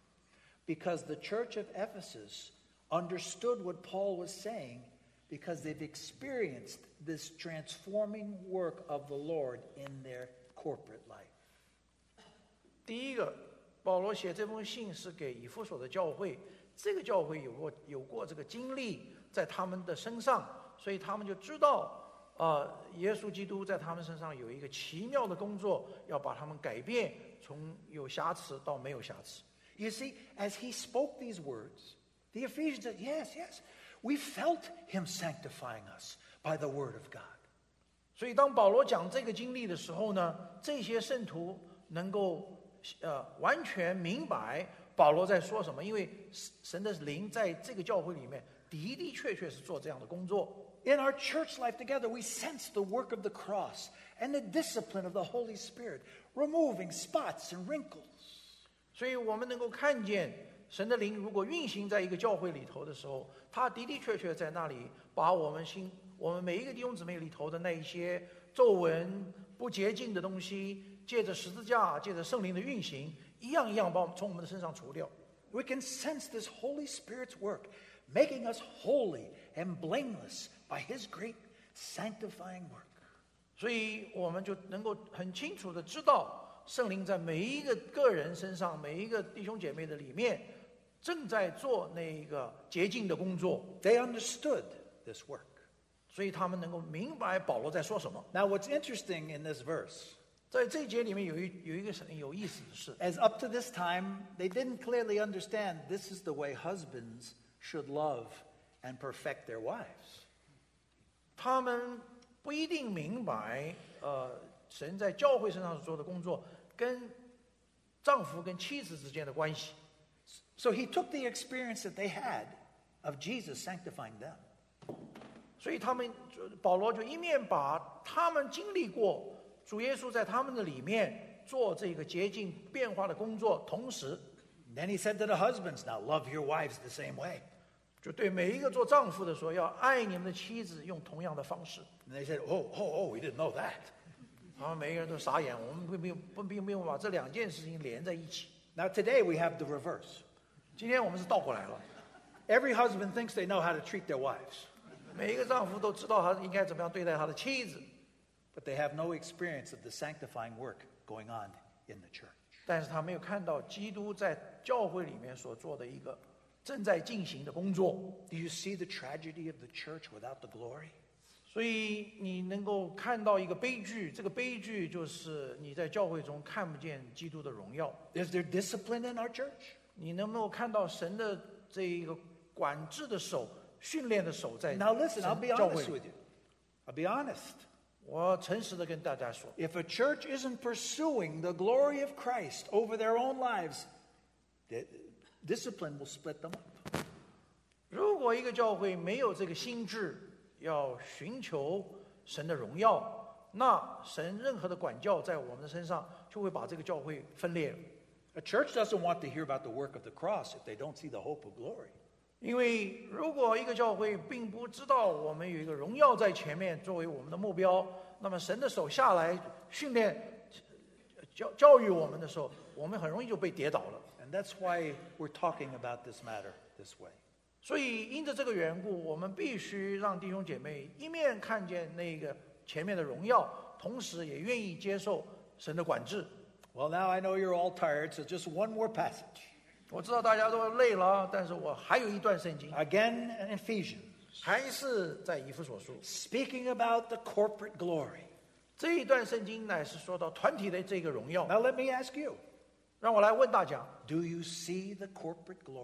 Speaker 1: because the church of Ephesus understood what Paul was saying because they've experienced this transforming work of the Lord in their corporate life.
Speaker 2: 第一个，保罗写这封信是给以弗所的教会，这个教会有过有过这个经历在他们的身上，所以他们就知道，呃，耶稣基督在他们身上有一个奇妙的工作，要把他们改变，从有瑕疵到没有瑕疵。
Speaker 1: You see, as he spoke these words, the Ephesians said, yes, yes, we felt him sanctifying us by the word of God.
Speaker 2: 所以当保罗讲这个经历的时候呢，这些圣徒能够呃完全明白保罗在说什么，因为神的灵在这个教会里面的的确确是做这样的工作。
Speaker 1: In our church life together, we sense the work of the cross and the discipline of the Holy Spirit, removing spots and wrinkles.
Speaker 2: 所以我们能够看见神的灵如果运行在一个教会里头的时候，他的的确确在那里把我们心我们每一个弟兄姊妹里头的那一些皱纹不洁净的东西，借着十字架，借着圣灵的运行，一样一样把我们从我们的身上除掉。
Speaker 1: We can sense this Holy Spirit's work, making us holy and blameless by his great sanctifying work.
Speaker 2: 所以我们就能够很清楚的知道，圣灵在每一个个人身上，每一个弟兄姐妹的里面，正在做那个洁净的工作。
Speaker 1: They understood this work.
Speaker 2: 所以他们能够明白保罗在说什么。
Speaker 1: Now, what's interesting in this verse,
Speaker 2: 在这一节里面有一有一个很有意思的事，
Speaker 1: as up to this time, they didn't clearly understand this is the way husbands should love and perfect their wives.
Speaker 2: 他们不一定明白，呃，神在教会身上所做的工作跟丈夫跟妻子之间的关系。
Speaker 1: So he took the experience that they had of Jesus sanctifying them,
Speaker 2: 所以他们保罗就一面把他们经历过主耶稣在他们的里面做这个洁净变化的工作，同时
Speaker 1: then he said to the husbands, now love your wives the same way.
Speaker 2: 就对每一个做丈夫的说，要爱你们的妻子，用同样的方式。
Speaker 1: And they said, oh, oh, oh, we didn't know that.
Speaker 2: 然后每个人都傻眼，我们并没有不并没有把这两件事情连在一起。
Speaker 1: Now today we have the reverse.
Speaker 2: 今天我们是倒过来了，
Speaker 1: Every husband thinks they know how to treat their wives,
Speaker 2: 每一个丈夫都知道他应该怎么样对待他的妻子，
Speaker 1: but they have no experience of the sanctifying work going on in the church.
Speaker 2: 但是他没有看到基督在教会里面所做的一个正在进行的工作。
Speaker 1: Do you see the tragedy of the church without the glory?
Speaker 2: 所以你能够看到一个悲剧，这个悲剧就是你在教会中看不见基督的荣耀。
Speaker 1: Is there discipline in our church?
Speaker 2: 你能不能够看到神的这一个管制的手、训练的手在
Speaker 1: Now listen, I'll be
Speaker 2: 教会
Speaker 1: honest
Speaker 2: 里？
Speaker 1: with you. I'll be honest.
Speaker 2: 我诚实的跟大家说，
Speaker 1: If a church isn't pursuing the glory of Christ over their own lives, the- discipline will split them up.
Speaker 2: 如果一个教会没有这个心智，要寻求神的荣耀，那神任何的管教在我们的身上，就会把这个教会分裂了。
Speaker 1: A church doesn't want to hear about the work of the cross if they don't see the hope of glory.
Speaker 2: 因为如果一个教会并不知道我们有一个荣耀在前面作为我们的目标，那么神的手下来训练、教教育我们的时候，我们很容易就被跌倒了。
Speaker 1: And that's why we're talking about this matter this way.
Speaker 2: 所以因着这个缘故，我们必须让弟兄姐妹一面看见那个前面的荣耀，同时也愿意接受神的管制。
Speaker 1: Well, now I know you're all tired, so just one more passage.
Speaker 2: 我知道大家都累了，但是我还有一段圣经，
Speaker 1: Again in Ephesians,
Speaker 2: 还是在以弗所书。
Speaker 1: speaking about the corporate glory.
Speaker 2: 这一段圣经乃是说到团体的这个荣耀。
Speaker 1: Now let me ask you,
Speaker 2: 让我来问大家，
Speaker 1: do you see the corporate glory?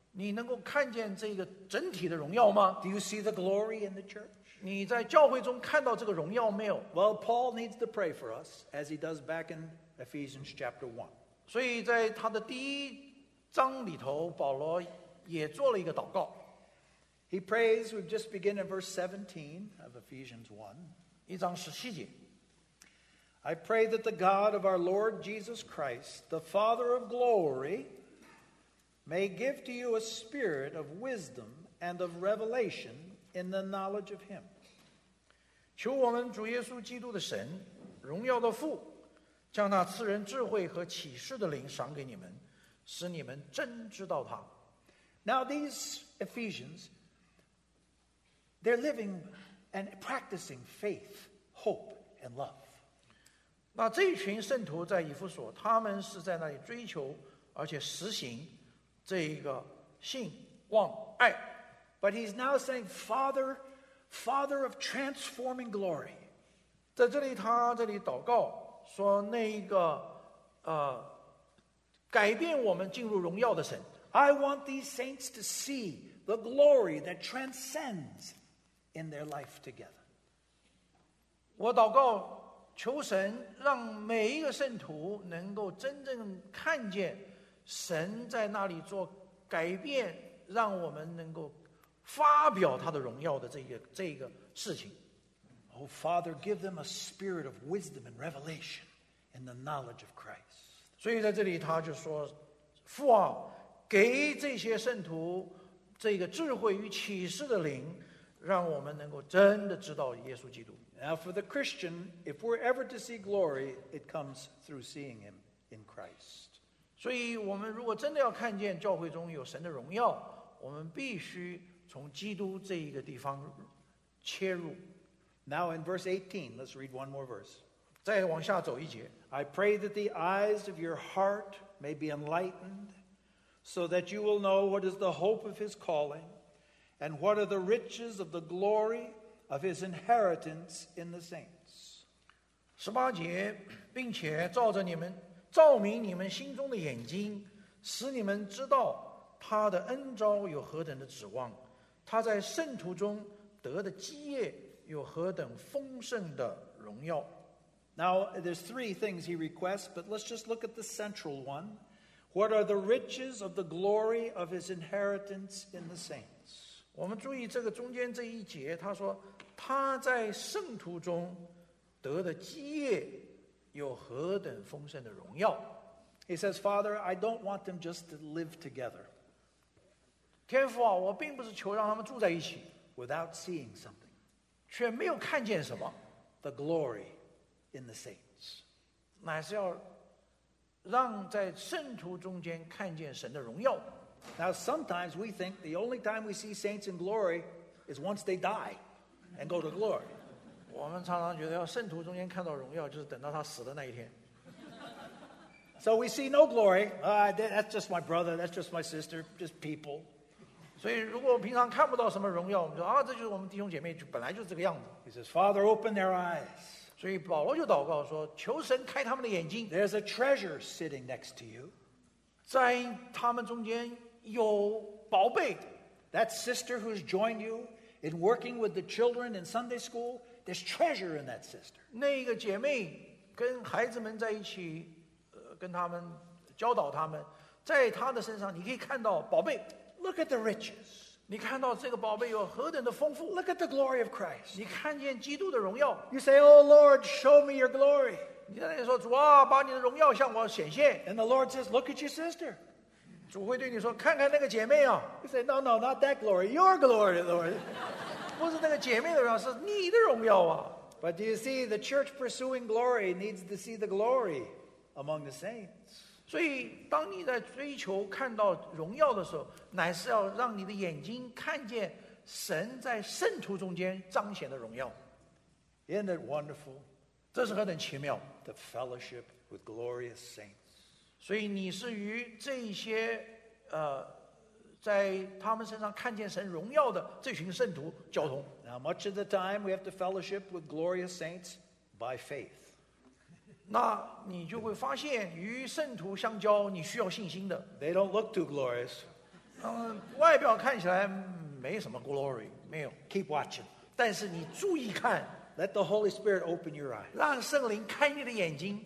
Speaker 2: 你能够看见这个整体的荣耀吗？
Speaker 1: Do you see the glory in the church?
Speaker 2: 你在教会中看到这个荣耀没有？
Speaker 1: Well, Paul needs to pray for us, as he does back in Ephesians chapter one.
Speaker 2: 所以在他的第一章里头，保罗也做了一个祷告。
Speaker 1: He prays, we just begin in verse seventeen of Ephesians one.
Speaker 2: 一章十七节，
Speaker 1: I pray that the God of our Lord Jesus Christ, the Father of glory, may give to you a spirit of wisdom and of revelation in the knowledge of him.
Speaker 2: 求我们主耶稣基督的神，荣耀的父，将那赐人智慧和启示的灵赏给你们，使你们真知道他。
Speaker 1: Now these Ephesians, they're living and practicing faith, hope, and love.
Speaker 2: 那这一群圣徒在以弗所，他们是在那里追求而且实行这一个信望爱。
Speaker 1: But he's now saying, Father, Father of transforming glory.
Speaker 2: 在这里，他这里祷告说，那一个呃，改变我们进入荣耀的神。
Speaker 1: I want these saints to see the glory that transcends in their life together.
Speaker 2: 我祷告，求神让每一个圣徒能够真正看见神在那里做改变，让我们能够发表他的荣耀的这个这个事情。
Speaker 1: Oh, Father, give them a spirit of wisdom and revelation in the knowledge of Christ.
Speaker 2: 所以在这里他就说：“父啊，给这些圣徒这个智慧与启示的灵，让我们能够真的知道耶稣基督。”
Speaker 1: Now, for the Christian, if we're ever to see glory, it comes through seeing him in Christ.
Speaker 2: 所以，我们如果真的要看见教会中有神的荣耀，我们必须从基督这一个地方切入。
Speaker 1: Now, in verse eighteen, let's read one more verse.
Speaker 2: 再往下走一节，
Speaker 1: I pray that the eyes of your heart may be enlightened, so that you will know what is the hope of his calling, and what are the riches of the glory of his inheritance in the saints.
Speaker 2: 十八节，并且照着你们照明你们心中的眼睛，使你们知道他的恩召有何等的指望，他在圣徒中得的基业有何等丰盛的荣耀。
Speaker 1: Now, there's three things he requests, but let's just look at the central one. What are the riches of the glory of his inheritance in the saints?
Speaker 2: 我们注意这个中间这一节，他说他在圣徒中得的基业有何等丰盛的荣耀。
Speaker 1: He says, Father, I don't want them just to live together
Speaker 2: 天父啊，我并不是求让他们住在一起，
Speaker 1: without seeing something.
Speaker 2: 却没有看见什么，
Speaker 1: The glory in the saints.
Speaker 2: 乃是要让在圣徒中间看见神的荣耀。
Speaker 1: Now, sometimes we think the only time we see saints in glory is once they die and go to glory.
Speaker 2: 我们常常觉得要圣徒中间看到荣耀，就是等到他死的那一天。
Speaker 1: So we see no glory. Uh, that- that's just my brother. That's just my sister. Just people.
Speaker 2: 所以，如果平常看不到什么荣耀，我们说啊，这就是我们弟兄姐妹就本来就是这个样子。
Speaker 1: He says, Father, open their eyes.
Speaker 2: 所以保罗就祷告说：“求神开他们的眼睛，
Speaker 1: There's a treasure sitting next to you.
Speaker 2: 在他们中间有宝贝。
Speaker 1: That sister who's joined you in working with the children in Sunday school, there's treasure in that sister.
Speaker 2: 那个姐妹跟孩子们在一起，呃，跟他们教导他们，在她的身上你可以看到宝贝。
Speaker 1: Look at the riches.
Speaker 2: 你看到这个宝贝有何等的丰富，
Speaker 1: Look at the glory of Christ.
Speaker 2: 你看见基督的荣耀，
Speaker 1: You say, Oh Lord, show me your glory.
Speaker 2: 你在那里说：主啊，把你的荣耀向我显现。
Speaker 1: And the Lord says, Look at your sister.
Speaker 2: 主会对你说：看看那个姐妹啊，
Speaker 1: You say, No, no, not that glory. Your glory, Lord.
Speaker 2: 不是那个姐妹的荣耀，是你的荣耀啊。
Speaker 1: But do you see, the church pursuing glory needs to see the glory among the saints.
Speaker 2: 所以，当你在追求看到荣耀的时候，乃是要让你的眼睛看见神在圣徒中间彰显的荣耀。
Speaker 1: Isn't it wonderful?
Speaker 2: 这是何等奇妙！
Speaker 1: The fellowship with glorious saints.
Speaker 2: 所以你是与这些呃，在他们身上看见神荣耀的这群圣徒交通。
Speaker 1: Now, much of the time we have to fellowship with glorious saints by faith.
Speaker 2: 那你就会发现，与圣徒相交，你需要信心的。
Speaker 1: They don't look too glorious.
Speaker 2: 嗯，外表看起来没什么 glory， 没有。
Speaker 1: Keep watching.
Speaker 2: 但是你注意看，
Speaker 1: Let the Holy Spirit open your eyes.
Speaker 2: 让圣灵开你的眼睛。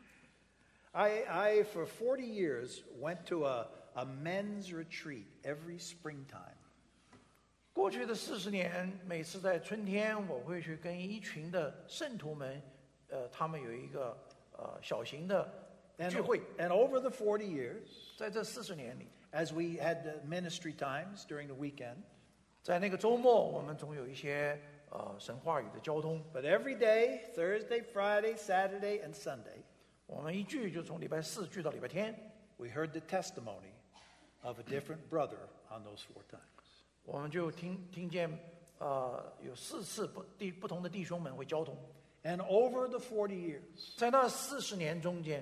Speaker 1: I, I for forty years, went to a, a men's retreat every springtime.
Speaker 2: 过去的四十年，每次在春天，我会去跟一群的圣徒们，呃，他们有一个呃小型的
Speaker 1: And,
Speaker 2: 聚会。
Speaker 1: and over the forty years,
Speaker 2: 在这四十年里，
Speaker 1: as we had uh, ministry times during the weekend,
Speaker 2: 在那个周末，我们总有一些呃神话语的交通。
Speaker 1: but every day, Thursday, Friday, Saturday, and Sunday,
Speaker 2: 我们一聚就从礼拜四聚到礼拜天，
Speaker 1: we heard the testimony of a different brother on those four times.
Speaker 2: 我们就听听见呃有四次不弟不同的弟兄们会交通。
Speaker 1: And over the forty years,
Speaker 2: 在那四十年中间，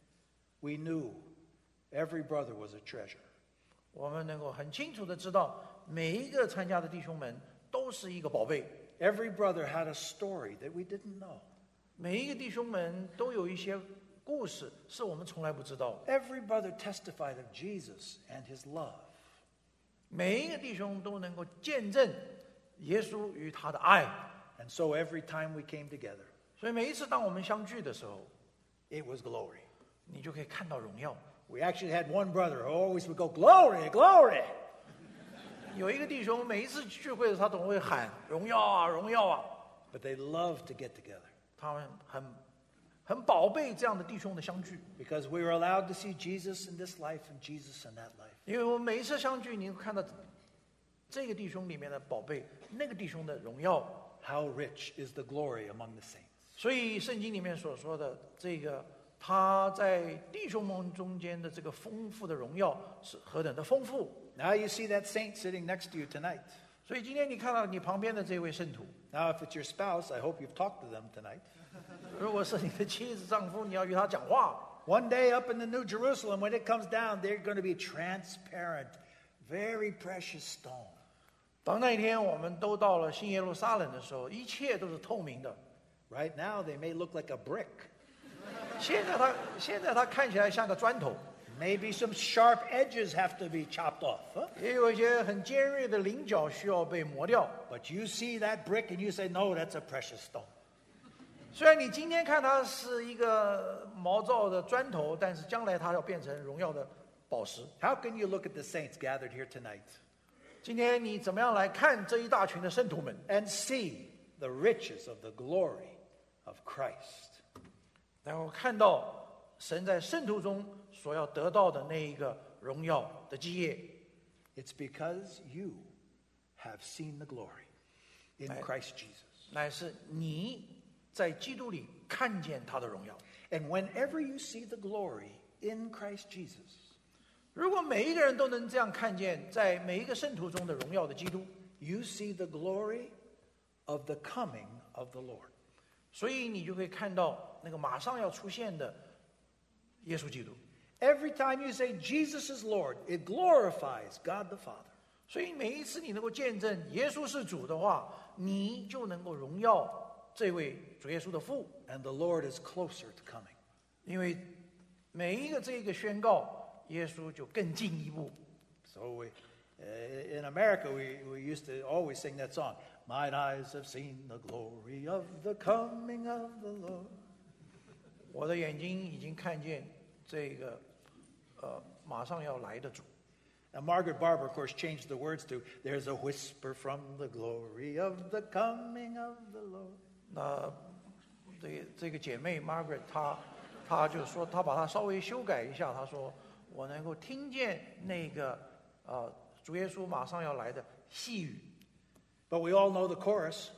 Speaker 1: we knew every brother was a treasure.
Speaker 2: 我们能够很清楚的知道，每一个参加的弟兄们都是一个宝贝，
Speaker 1: Every brother had a story that we didn't know.
Speaker 2: 每一个弟兄们都有一些故事是我们从来不知道的。
Speaker 1: Every brother testified of Jesus and his love.
Speaker 2: 每一个弟兄都能够见证耶稣与他的爱，
Speaker 1: And so every time we came together,
Speaker 2: 所以每一次当我们相聚的时候，
Speaker 1: it was glory.
Speaker 2: 你就可以看到荣耀。
Speaker 1: We actually had one brother who always would go, glory, glory.
Speaker 2: 有一个弟兄每一次聚会的时候，他总会喊荣耀啊，荣耀啊。
Speaker 1: But they loved to get together
Speaker 2: 他们很很宝贝这样的弟兄的相聚，
Speaker 1: because we were allowed to see Jesus in this life and Jesus in that life.
Speaker 2: 因为我们每一次相聚，你会看到这个弟兄里面的宝贝，那个弟兄的荣耀。
Speaker 1: How rich is the glory among the saints.
Speaker 2: 所以圣经里面所说的这个，他在弟兄们中间的这个丰富的荣耀是何等的丰富。
Speaker 1: Now you see that saint sitting next to you tonight.
Speaker 2: 所以今天你看到你旁边的这位圣徒，
Speaker 1: Now, if it's your spouse, I hope you've talked to them tonight.
Speaker 2: 如果是你的妻子、丈夫，你要与他讲话。
Speaker 1: One day up in the New Jerusalem, when it comes down, they're going to be transparent, very precious stone.
Speaker 2: 当那一天我们都到了新耶路撒冷的时候，一切都是透明的。
Speaker 1: Right now, they may look like a brick.
Speaker 2: 现在它现在它看起来像个砖头，
Speaker 1: Maybe some sharp edges have to be chopped off. Huh?
Speaker 2: 也有一些很尖锐的棱角需要被磨掉。
Speaker 1: But you see that brick and you say, no, that's a precious stone.
Speaker 2: 虽然你今天看它是一个毛躁的砖头，但是将来它要变成荣耀的宝石。
Speaker 1: How can you look at the saints gathered here tonight
Speaker 2: 今天你怎么样来看这一大群的圣徒们，
Speaker 1: and see the riches of the glory of Christ?
Speaker 2: 然后看到神在圣徒中所要得到的那一个荣耀的基业？
Speaker 1: It's because you have seen the glory in
Speaker 2: Right.
Speaker 1: Christ Jesus.
Speaker 2: 乃是你在基督里看见他的荣耀。
Speaker 1: And whenever you see the glory in Christ Jesus,
Speaker 2: 如果每一个人都能这样看见在每一个圣徒中的荣耀的基督，
Speaker 1: you see the glory of the coming of the Lord.
Speaker 2: 所以你就会看到那个马上要出现的耶稣基督。
Speaker 1: Every time you say Jesus is Lord, it glorifies God the Father.
Speaker 2: 所以每一次你能够见证耶稣是主的话，你就能够荣耀这位主耶稣的父，
Speaker 1: And the Lord is closer to coming.
Speaker 2: 因为每一个这个宣告，耶稣就更进一步。
Speaker 1: So we, uh, in America, we, we used to always sing that song. Mine eyes have seen the glory of the coming of the Lord.
Speaker 2: 我的眼睛已经看见这个呃马上要来的主。
Speaker 1: And Margaret Barber, of course, changed the words to, there's a whisper from the glory of the coming of the Lord.
Speaker 2: 那这个这个姐妹 Margaret 她她就说她把它稍微修改一下，她说我能够听见那个呃主耶稣马上要来的细语。
Speaker 1: But we all know the chorus.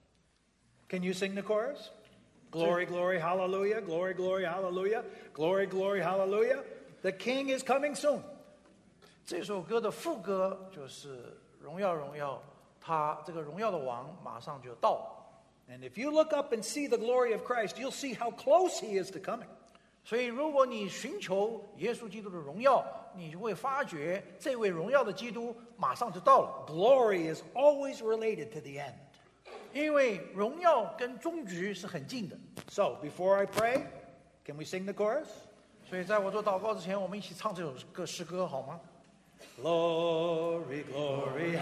Speaker 1: Can you sing the chorus? Glory, glory, hallelujah. Glory, glory, hallelujah. Glory, glory, hallelujah. The King is coming soon.
Speaker 2: 这首歌的副歌就是荣耀荣耀，他这个荣耀的王马上就到。
Speaker 1: And if you look up and see the glory of Christ, you'll see how close he is to coming.
Speaker 2: 所以如果你寻求耶稣基督的荣耀，你就会发觉这位荣耀的基督马上就到了。
Speaker 1: Glory is always related to the end.
Speaker 2: 因为荣耀跟终局是很近的。
Speaker 1: So, before I pray, can we sing the chorus?
Speaker 2: 所以在我做祷告之前，我们一起唱这首歌诗歌好吗？
Speaker 1: Glory, glory,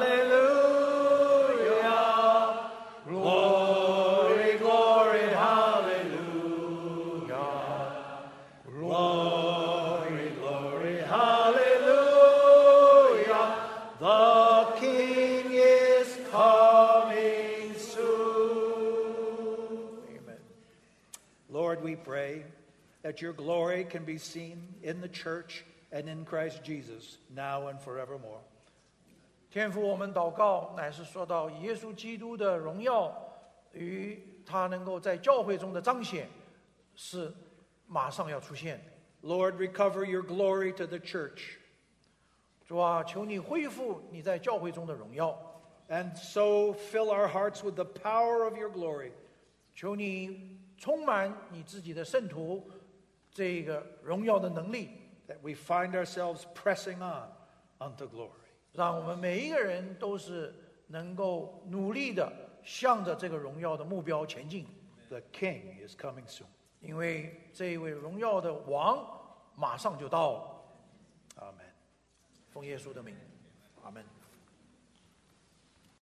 Speaker 1: hallelujah. Glory, glory, hallelujah. Glory, glory, hallelujah. The King is coming soon.
Speaker 2: Amen.
Speaker 1: Lord, we pray that your glory can be seen in the church and in Christ Jesus, now and forevermore.
Speaker 2: 天父，我们祷告，乃是说到耶稣基督的荣耀与他能够在教会中的彰显，是马上要出现的。
Speaker 1: Lord, recover your glory to the church,
Speaker 2: 主啊，求你恢复你在教会中的荣耀，
Speaker 1: and so fill our hearts with the power of your glory,
Speaker 2: 求你充满你自己的圣徒这个荣耀的能力，
Speaker 1: that we find ourselves pressing on unto glory.
Speaker 2: 让我们每一个人都是能够努力的向着这个荣耀的目标前进，
Speaker 1: The King is coming soon.
Speaker 2: 因为这一位荣耀的王马上就到了。
Speaker 1: Amen.
Speaker 2: 奉耶稣的名，阿门。